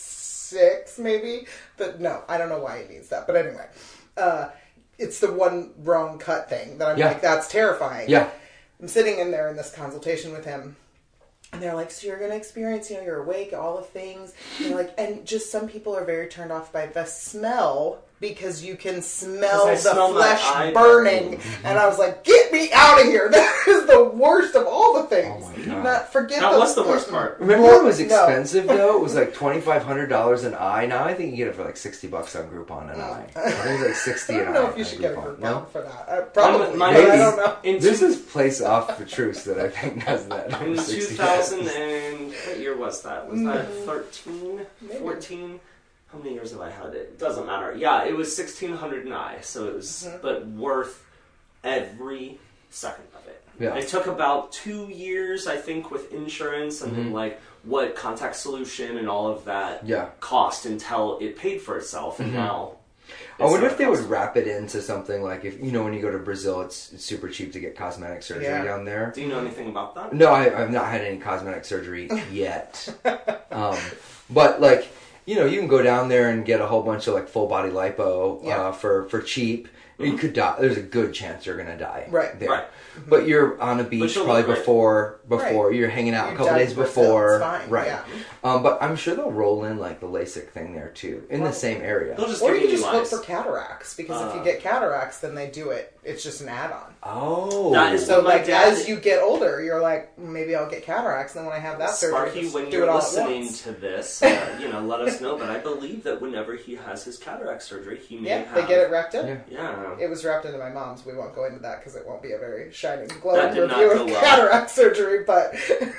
six, maybe. But no, I don't know why he needs that. But anyway, uh, it's the one wrong cut thing that I'm Yeah. like, that's terrifying. Yeah. I'm sitting in there in this consultation with him, and they're like, so you're going to experience, you know, you're awake, all the things. And they're like, and just some people are very turned off by the smell because you can smell the smell my flesh eye burning. burning. And I was like, get me out of here. That is the worst of all the things. Oh my God. Not, forget That the, was the worst part. Remember Well, it was no. expensive though? It was like twenty-five hundred dollars an eye. Now I think you get it for like sixty bucks on Groupon an eye. I think it's like sixty I an don't eye. know if you on should get a Groupon. Groupon No? for that. Uh, probably, My- but my- I don't know. In This two- is Place Off for Truth that I think does that. In sixty two thousand and what year was that? Was that thirteen, Maybe. fourteen? How many years have I had it? Doesn't matter. Yeah, it was sixteen hundred an eye, so it was, Mhm. but worth every second of it. Yeah. It took about two years, I think, with insurance and then Mhm. like what contact solution and all of that Yeah. cost until it paid for itself, and Mhm. now. I it's wonder not if they would cost- wrap it into something like if you know when you go to Brazil, it's, it's super cheap to get cosmetic surgery Yeah. down there. Do you know anything about that? No, I, I've not had any cosmetic surgery yet. um, but like you know, you can go down there and get a whole bunch of like full body lipo Yeah. uh, for for cheap. You could die. There's a good chance you're gonna die. Right. There. Right. But you're on a beach you'll probably look great. before before Right. you're hanging out You're a couple done days in Brazil, before. it's fine, Right. yeah. Um, but I'm sure they'll roll in like the LASIK thing there too in Well, the same area. They'll just Or give you you can just new look eyes. for cataracts, because if Uh, you get cataracts, then they do it. It's just an add-on. Oh. That is So, what my like, dad- as you get older, you're like, maybe I'll get cataracts, and then when I have that surgery, Sparky, just when do you're it all at listening once. to this, uh, you know, let us know. But I believe that whenever he has his cataract surgery, he may Yeah, have. they get it wrapped in. Yeah. Yeah. It was wrapped into my mom's. We won't go into that because it won't be a very shining, That glowing did not review go of well. cataract surgery, but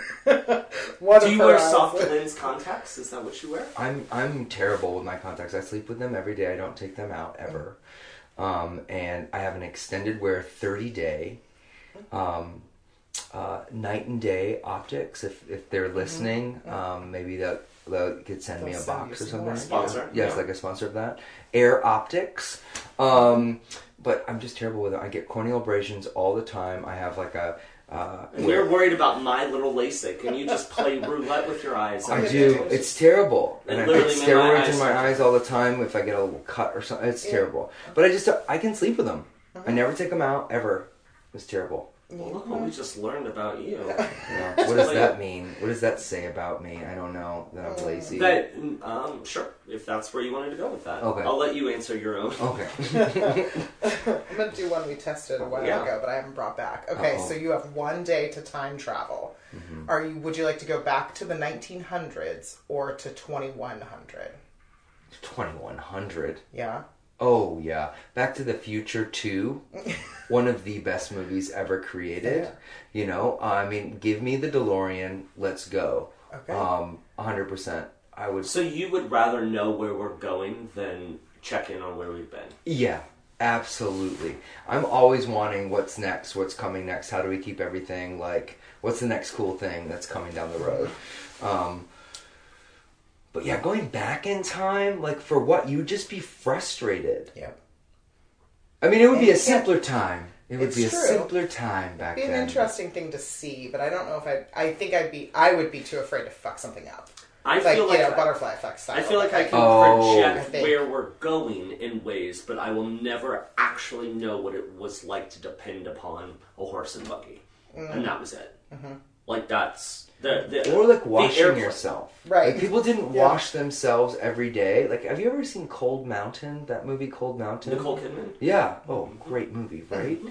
one Do of you her wear eyes- soft lens contacts? Is that what you wear? I'm I'm terrible with my contacts. I sleep with them every day. I don't take them out ever. Um, and I have an extended wear thirty day, um, uh, night and day optics. If if they're listening, um, maybe that they could send me They'll a send box you or some something. more. Sponsor. Yes, Yeah. like a sponsor of that. Air Optics. Um, but I'm just terrible with it. I get corneal abrasions all the time. I have like a. Uh, And you're worried about my little LASIK, and you just play roulette with your eyes. I and do. It's terrible. It And I literally get made my steroids eyes in my hurt. eyes all the time if I get a little cut or something. It's Yeah. terrible. But I just, I can sleep with them. Uh-huh. I never take them out, ever. It's terrible. Well, look what we just learned about you. You know, what does that mean? What does that say about me? I don't know. That I'm lazy. That, um, sure, if that's where you wanted to go with that. Okay. I'll let you answer your own. Okay. I'm going to do one we tested a while Yeah. ago, but I haven't brought back. Okay, Uh-oh. so you have one day to time travel. Mm-hmm. Are you? Would you like to go back to the nineteen hundreds or to twenty-one hundred? twenty-one hundred. Yeah. Oh, yeah. Back to the Future two. One of the best movies ever created. Yeah. You know, I mean, give me the DeLorean. Let's go. Okay. Um, one hundred percent. I would. So you would rather know where we're going than check in on where we've been? Yeah, absolutely. I'm always wanting what's next, what's coming next, how do we keep everything, like, what's the next cool thing that's coming down the road. Um, but yeah, going back in time, like, for what? You would just be frustrated. Yep. I mean, it would be a And- simpler time. It would It's be a true. simpler time back It'd be then. an interesting thing to see, but I don't know if I. I think I'd be. I would be too afraid to fuck something up. I like feel like you know, I, butterfly effect style. I feel like I can Oh. project I think. where we're going in ways, but I will never actually know what it was like to depend upon a horse and buggy, Mm. and that was it. Mm-hmm. Like that's the, the Or like the washing airplane. yourself. Right. Like people didn't Yeah. wash themselves every day. Like, have you ever seen Cold Mountain? That movie, Cold Mountain? Nicole Kidman. Yeah. Oh, great movie, right?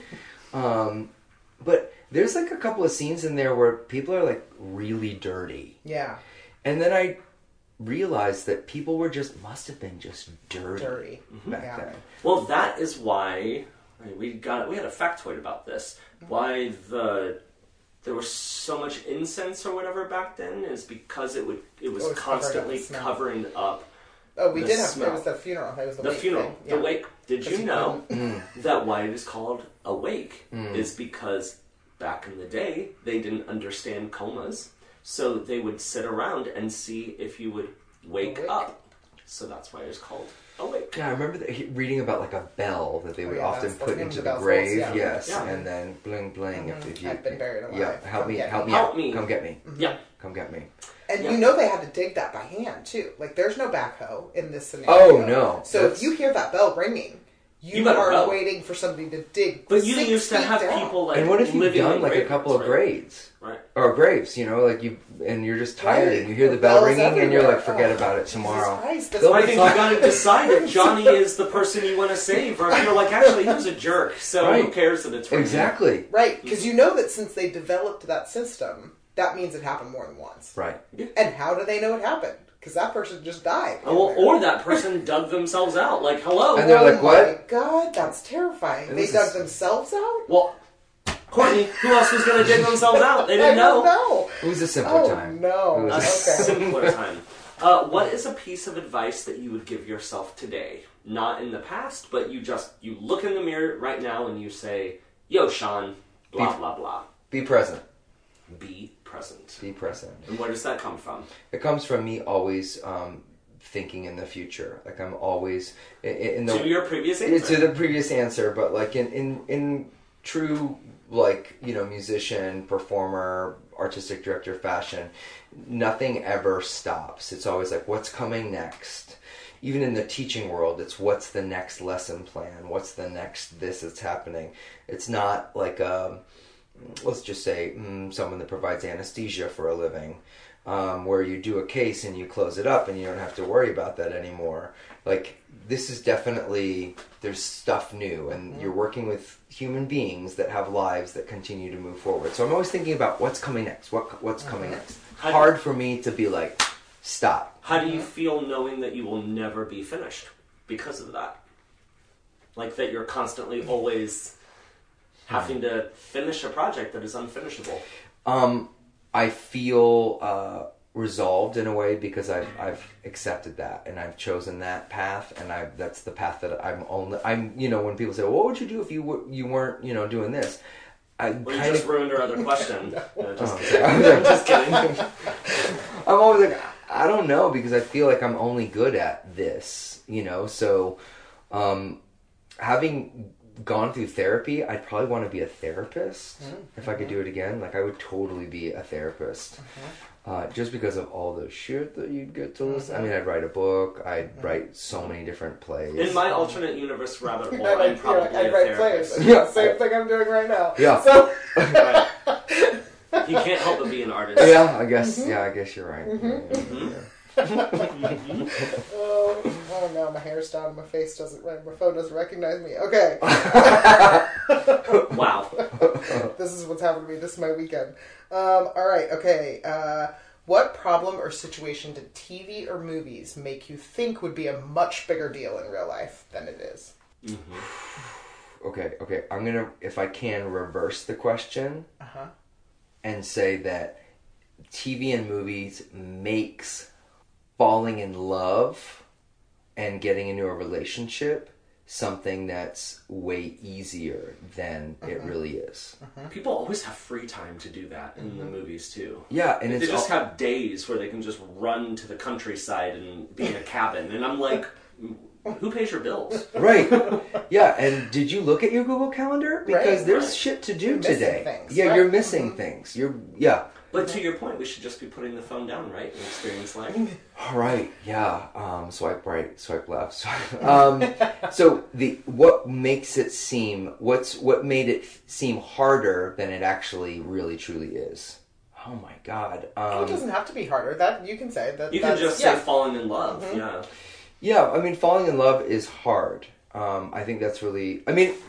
um, but there's like a couple of scenes in there where people are like really dirty. Yeah, And then I realized that people were just, must have been just dirty, dirty. back Yeah. then. Well, that is why I mean, we got we had a factoid about this. Why the there was so much incense or whatever back then is because it would it was It was covering up constantly the smell. covering up Oh, we The did have. smell. It was the funeral. It was the, the wake funeral, thing. the Yeah. wake. Did 'Cause you you know Mm. that why it is called a wake Mm. is because back in the day they didn't understand comas, so they would sit around and see if you would wake, Awake. up. So that's why it's called a wake. Yeah, I remember the, he- reading about like a bell that they would yeah, often that's- put that's into the the bells, grave. yeah. Yes, Yeah. and then bling bling. If, if you, I've been buried alive. Yeah, help Come me, get help me. me Help out. me. Come get me. Yeah. Come get me. And Yeah. you know they had to dig that by hand too. Like there's no backhoe in this scenario. Oh, no. So That's- if you hear that bell ringing, you, You better are go. waiting for somebody to dig. But you six used to feet have down. people like And what if you've living done in like a graveyards, couple of right? grades? Right. Or graves, you know, like you, and you're just tired, Right. and you hear the The bell bells ringing, and you're like, everywhere. forget Oh, about it Jesus tomorrow. Christ, that's They'll I be think you fine. gotta decide if Johnny is the person you want to save, or if you're like, actually, he was a jerk, so who Right. cares that it's ringing? Exactly. Right, because you know that since they developed that system, that means it happened more than once. Right. And how do they know it happened? Because that person just died. Oh, well, or that person dug themselves out. Like, hello. And they're oh like, what? my god, that's terrifying. And They this dug is- themselves out? Well, Courtney, who else was going to dig themselves out? They I didn't don't know. know. It was a simpler Oh, time. no. It A was Okay. simpler time. Uh, what is a piece of advice that you would give yourself today? Not in the past, but you just, you look in the mirror right now and you say, yo, Sean, blah, Be- blah, blah. Be present. Be present. Be present. And where does that come from? It comes from me always um, thinking in the future. Like I'm always in, in the To your previous to answer. the previous answer, but like in in in true like you know musician, performer, artistic director fashion, nothing ever stops. It's always like what's coming next. Even in the teaching world, it's what's the next lesson plan, what's the next this that's happening. It's not like um, let's just say mm, someone that provides anesthesia for a living, um, where you do a case and you close it up and you don't have to worry about that anymore. Like this is definitely there's stuff new, and Mm-hmm. you're working with human beings that have lives that continue to move forward. So I'm always thinking about what's coming next. What what's coming Mm-hmm. next? How do- Hard for me to be like stop. How do you feel knowing that you will never be finished because of that? Like that you're constantly always having to finish a project that is unfinishable. Um, I feel uh, resolved in a way because I've I've accepted that and I've chosen that path, and I that's the path that I'm only I'm you know when people say, well, what would you do if you w- you weren't you know doing this? I Well, you kind just of ruined our other question. No, just Oh, kidding. okay. I'm just kidding. I'm always like I don't know because I feel like I'm only good at this, you know. So, um, having gone through therapy, I'd probably want to be a therapist Mm-hmm. if I could do it again. Like I would totally be a therapist, uh, just because of all the shit that you'd get to listen. I mean, I'd write a book. I'd write so many different plays. In my alternate universe rabbit hole, I like, I'm feel probably like a I'd write plays. therapist. Yeah. Same thing I'm doing right now. Yeah. So, Right. You can't help but be an artist. yeah, I guess. Mm-hmm. Yeah, I guess you're right. Mhm. oh, oh no, my hair's down. My face doesn't. My phone doesn't recognize me. Okay. Wow. This is what's happened to me. This is my weekend. Um, all right, okay. Uh, what problem or situation did T V or movies make you think would be a much bigger deal in real life than it is? Okay, okay. I'm gonna, if I can, reverse the question Uh-huh. and say that T V and movies makes falling in love and getting into a relationship something that's way easier than it really is. People always have free time to do that in the movies too. Yeah, and They it's just all- have days where they can just run to the countryside and be in a cabin, and I'm like, Who pays your bills? Right. Yeah, and did you look at your Google Calendar? Because Right, there's right. shit to do You're missing today. things, Yeah, right. you're missing Mhm. things. You're yeah. But to your point, we should just be putting the phone down, right? And experience life. All right. Yeah. Um, swipe right, swipe left. Swipe. Um, so the what makes it seem what's what made it seem harder than it actually really truly is? Oh my God. Um, it doesn't have to be harder. That you can say that. You can that's, just yeah. say falling in love. Mhm. Yeah. Yeah, I mean, falling in love is hard. Um, I think that's really. I mean,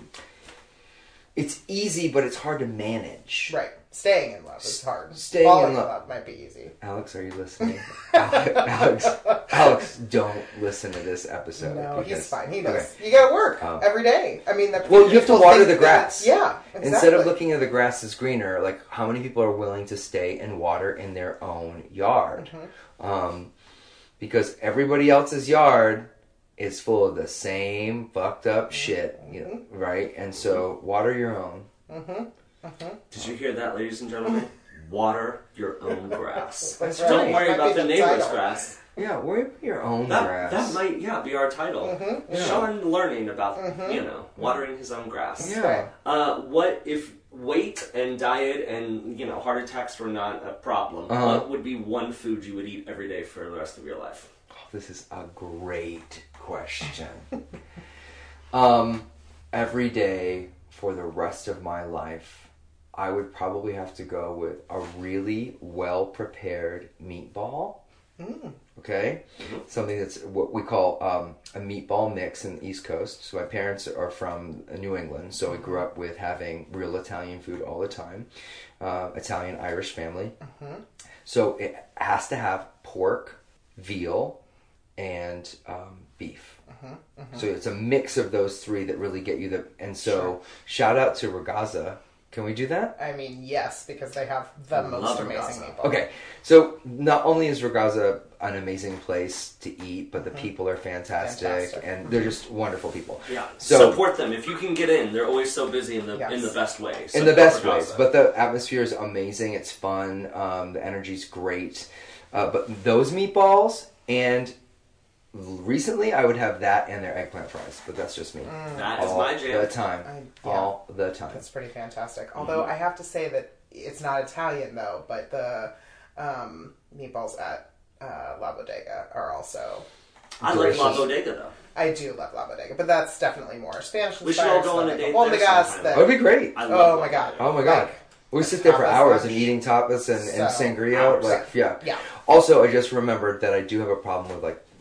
it's easy, but it's hard to manage. Right. Staying in love is hard. Staying Falling in in love. love might be easy. Alex, are you listening? Alex, Alex, don't listen to this episode. No, because- he's fine. He knows. Okay. You gotta work Um, every day. I mean, the Well, you have to people water think the that grass. it's- Yeah, exactly. Instead of looking at the grass is greener, like how many people are willing to stay and water in their own yard? Mm-hmm. Um, because everybody else's yard is full of the same fucked up shit, you know, right? And so water your own. Mm-hmm. Mm-hmm. Did you hear that, ladies and gentlemen? Water your own grass. That's Don't right. worry Might about be the the neighbor's title. grass. Yeah, worry about your own That, grass. that might, yeah, be our title. Mm-hmm. Yeah. Sean learning about, Mhm. you know, watering his own grass. Yeah. Right. Uh, what if weight and diet and, you know, heart attacks were not a problem? Uh-huh. What would be one food you would eat every day for the rest of your life? Oh, this is a great question. um, every day for the rest of my life, I would probably have to go with a really well prepared meatball. Mm. Okay, something that's what we call um, a meatball mix in the East Coast. So my parents are from New England, so I grew up with having real Italian food all the time. Uh, Italian Irish family, Mm-hmm. so it has to have pork, veal, and um, beef. Mm-hmm. So it's a mix of those three that really get you the. And so Sure. shout out to Ragazza. Can we do that? I mean, yes, because they have the I most love amazing Ragazza. meatball. Okay, so not only is Ragazza an amazing place to eat, but the people are fantastic, Fantastic. and they're just wonderful people. Yeah, So- support them if you can get in. They're always so busy in the Yes. in the best way. In the Support best Ragazza. ways, but the atmosphere is amazing. It's fun. Um, the energy's great. Uh, but those meatballs, and recently I would have that and their eggplant fries. But that's just me. that is All my jam. the time. I- yeah. All the time. That's pretty fantastic. Although I have to say that it's not Italian though, but the um, meatballs at uh, La Bodega are also. I like La Delicious. Bodega though. I do love La Bodega, but that's definitely more Spanish. We should all go on a date there Almondigas sometime. that- That would be great. I love Oh La my god! Bodega. Oh my god. Like, We sit there for tapas hours lunch. and eating tapas and, and So, sangria. hours. Like, yeah. Yeah. Also, I just remembered that I do have a problem with like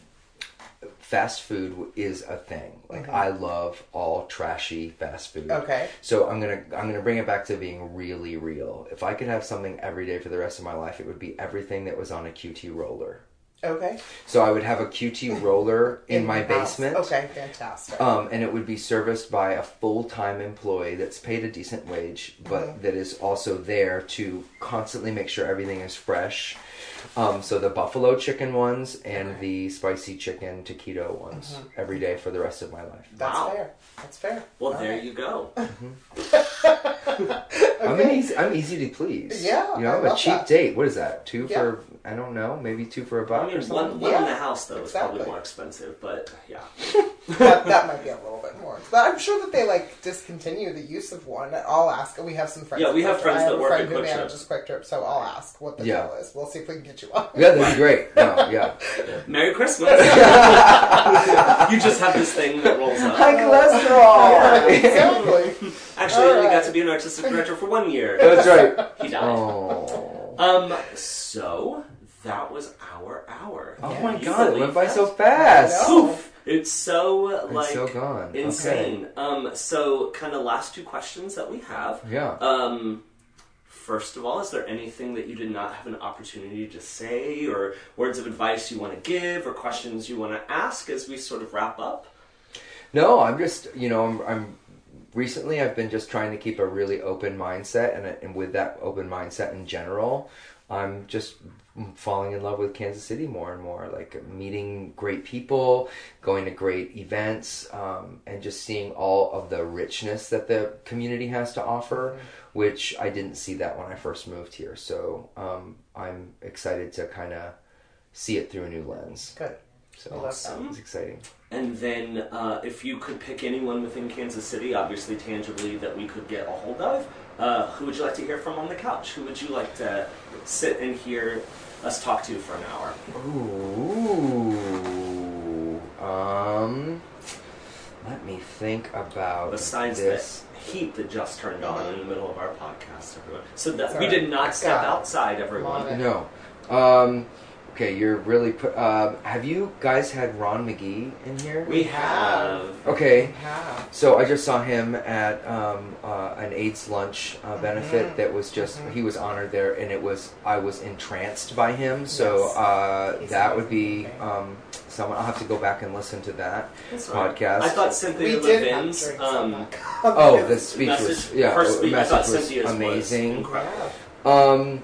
fast food is a thing. Like Mhm. I love all trashy fast food. Okay. So I'm gonna I'm gonna bring it back to being really real. If I could have something every day for the rest of my life, it would be everything that was on a Q T roller. Okay. So I would have a Q T roller in, my the house. basement. Okay, fantastic. Um, and it would be serviced by a full-time employee that's paid a decent wage, but Mhm. that is also there to constantly make sure everything is fresh. Um, so the buffalo chicken ones and Okay. the spicy chicken taquito ones Mhm. every day for the rest of my life. That's Wow. fair. That's fair. Well, All there right. you go. I'm an easy. I'm easy to please. Yeah, you know, I I'm a love cheap that. date. What is that? Two Yeah. for I don't know, maybe two for a buck I or mean, something. one, one in the Yeah, house though is probably exactly. more expensive, but yeah. that, that might be a little bit more. But I'm sure that they like discontinue the use of one. I'll ask. We have some friends. Yeah, we have I friends have that a work friend at who Quick Trip. manages Quick Trip, so I'll ask what the Yeah. deal is. We'll see if we can get you on. Yeah, that'd be great. No, yeah. Merry Christmas. You just have this thing that rolls up. High cholesterol. Yeah, exactly. Actually, I only Alright. got to be an artistic director for one year. That's right. He died. Oh. Um, so that was our hour. Oh Yeah. my You god, it believe went by that? so fast. I know. Poof! It's so like It's so gone. insane. Um, so kind of last two questions that we have. Okay. Yeah. Um, first of all, is there anything that you did not have an opportunity to say, or words of advice you want to give, or questions you want to ask as we sort of wrap up? No, I'm just, you know, I'm, I'm recently I've been just trying to keep a really open mindset, and, and with that open mindset in general, I'm just falling in love with Kansas City more and more, like meeting great people, going to great events, um, and just seeing all of the richness that the community has to offer, which I didn't see that when I first moved here. So um, I'm excited to kind of see it through a new lens. Good. So Awesome. it's exciting. And then, uh, if you could pick anyone within Kansas City, obviously tangibly, that we could get a hold of, uh, who would you like to hear from on the couch? Who would you like to sit and hear us talk to for an hour? Ooh. Um. Let me think about Besides this. that heat that just turned on in the middle of our podcast, everyone. So that Sorry. we did not step Yeah. outside, everyone. Love it. No. Um. Okay, you're really put. Uh, have you guys had Ron McGee in here? We have. Okay. Yeah. So I just saw him at um, uh, an AIDS lunch uh, benefit Mhm. that was just Mhm. he was honored there, and it was I was entranced by him. So Yes. uh, He's that would be amazing. um, someone. I'll have to go back and listen to that That's right. podcast. I thought Cynthia We did have Levin's drinks um, on that. oh, the speech message, was yeah, her the speech, I message thought was Cynthia's was amazing. incredible. Yeah. Um,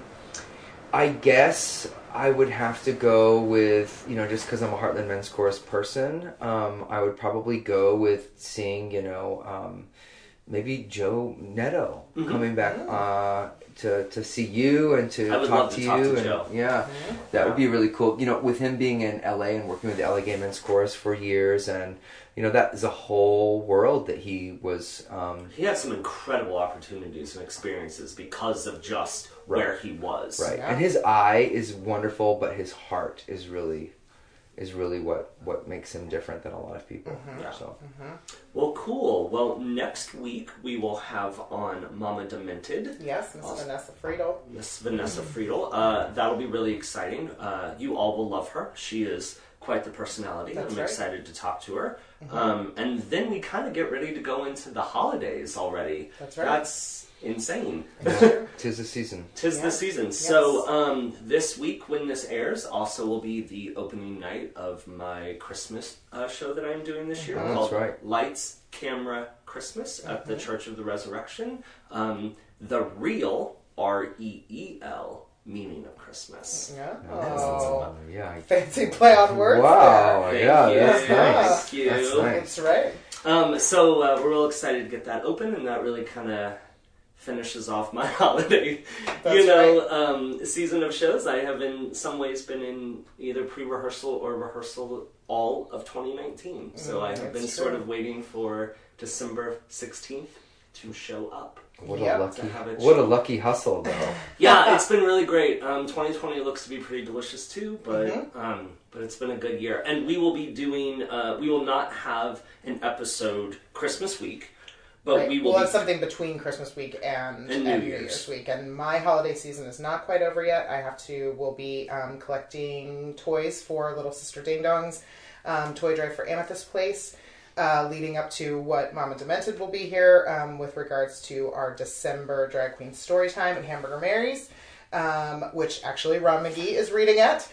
I guess I would have to go with, you know, just because I'm a Heartland Men's Chorus person, um, I would probably go with seeing, you know, um, maybe Joe Netto Mhm. coming back Mm. uh, to to see you and to I would talk love to to talk you. to and, Joe. Yeah, Mhm. that would be really cool. You know, with him being in L A and working with the L A Gay Men's Chorus for years, and you know, that is a whole world that he was. Um, He had some incredible opportunities and experiences because of just Right. where he was. Right, Yeah. and his eye is wonderful, but his heart is really, is really what what makes him different than a lot of people. Mhm. Yeah. So Well, cool. Well, next week we will have on Mama Demented, Yes, Miss Awesome. Vanessa Friedel. Miss Vanessa Friedel. Uh, that'll be really exciting. Uh, you all will love her. She is quite the personality. That's I'm right. excited to talk to her. Um, and then we kind of get ready to go into the holidays already. That's right. That's insane. yeah, tis the season. Tis Yeah. the season. Yes. So um, this week, when this airs, also will be the opening night of my Christmas uh, show that I'm doing this year Oh, that's called right. Lights, Camera, Christmas at the Mhm. Church of the Resurrection. Um, the real R E E L meaning of Christmas. Yeah. Oh, yeah. I- Fancy play on words Wow, Thank yeah, you. that's nice. Thank you. That's there. nice. That's right. Um, so uh, we're real excited to get that open, and that really kind of finishes off my holiday, That's you know, right. um, season of shows. I have in some ways been in either pre-rehearsal or rehearsal all of twenty nineteen. So Mm, I have that's been sort true. of waiting for December sixteenth to show up. What Yep. a lucky, To have it what a show. lucky hustle, though. Yeah, it's been really great. Um, twenty twenty looks to be pretty delicious too, but Mhm. um, but it's been a good year. And we will be doing. Uh, we will not have an episode Christmas week, but Right. we will We'll be have something between Christmas week and, And and New New Year's. Year's week. And my holiday season is not quite over yet. I have to, we'll be um, collecting toys for Little Sister Ding Dongs, um, toy drive for Amethyst Place, uh, leading up to what Mama Demented will be here um, with regards to our December Drag Queen story time at Hamburger Mary's. Um, which actually Ron McGee is reading at.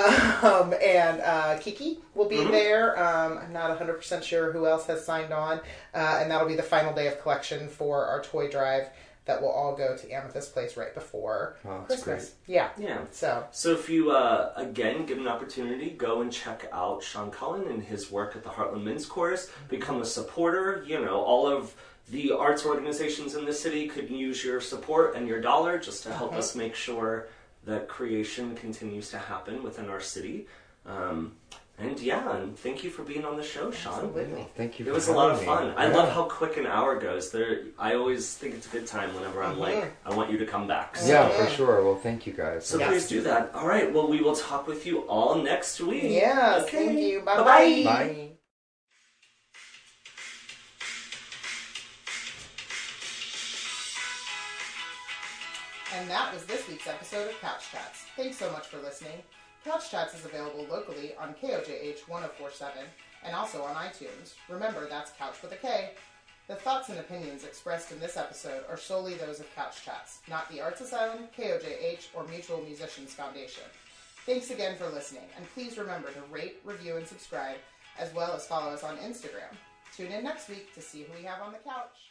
Um, and uh, Kiki will be Mhm. there. Um, I'm not one hundred percent sure who else has signed on. Uh, and that'll be the final day of collection for our toy drive that will all go to Amethyst Place right before Oh, that's Christmas. Yeah. yeah. So, So if you, uh, again, get an opportunity, go and check out Sean Cullen and his work at the Heartland Men's Chorus. Become a supporter. You know, all of the arts organizations in the city could use your support and your dollar just to help Mhm. us make sure that creation continues to happen within our city. Um, and yeah, and thank you for being on the show, Sean. absolutely. Thank you. It for was a lot of having fun. me. I Yeah. love how quick an hour goes. There, I always think it's a good time whenever I'm Mhm. like, I want you to come back. So, Yeah, for sure. Well, thank you guys. so Yes. please do that. All right. Well, we will talk with you all next week. Yes, Okay. thank you. Bye-bye. Bye-bye. Bye. And that was this week's episode of Couch Chats. Thanks so much for listening. Couch Chats is available locally on K O J H one oh four point seven and also on iTunes. Remember, that's Couch with a K. The thoughts and opinions expressed in this episode are solely those of Couch Chats, not the Arts Asylum, K O J H, or Mutual Musicians Foundation. Thanks again for listening, and please remember to rate, review, and subscribe, as well as follow us on Instagram. Tune in next week to see who we have on the couch.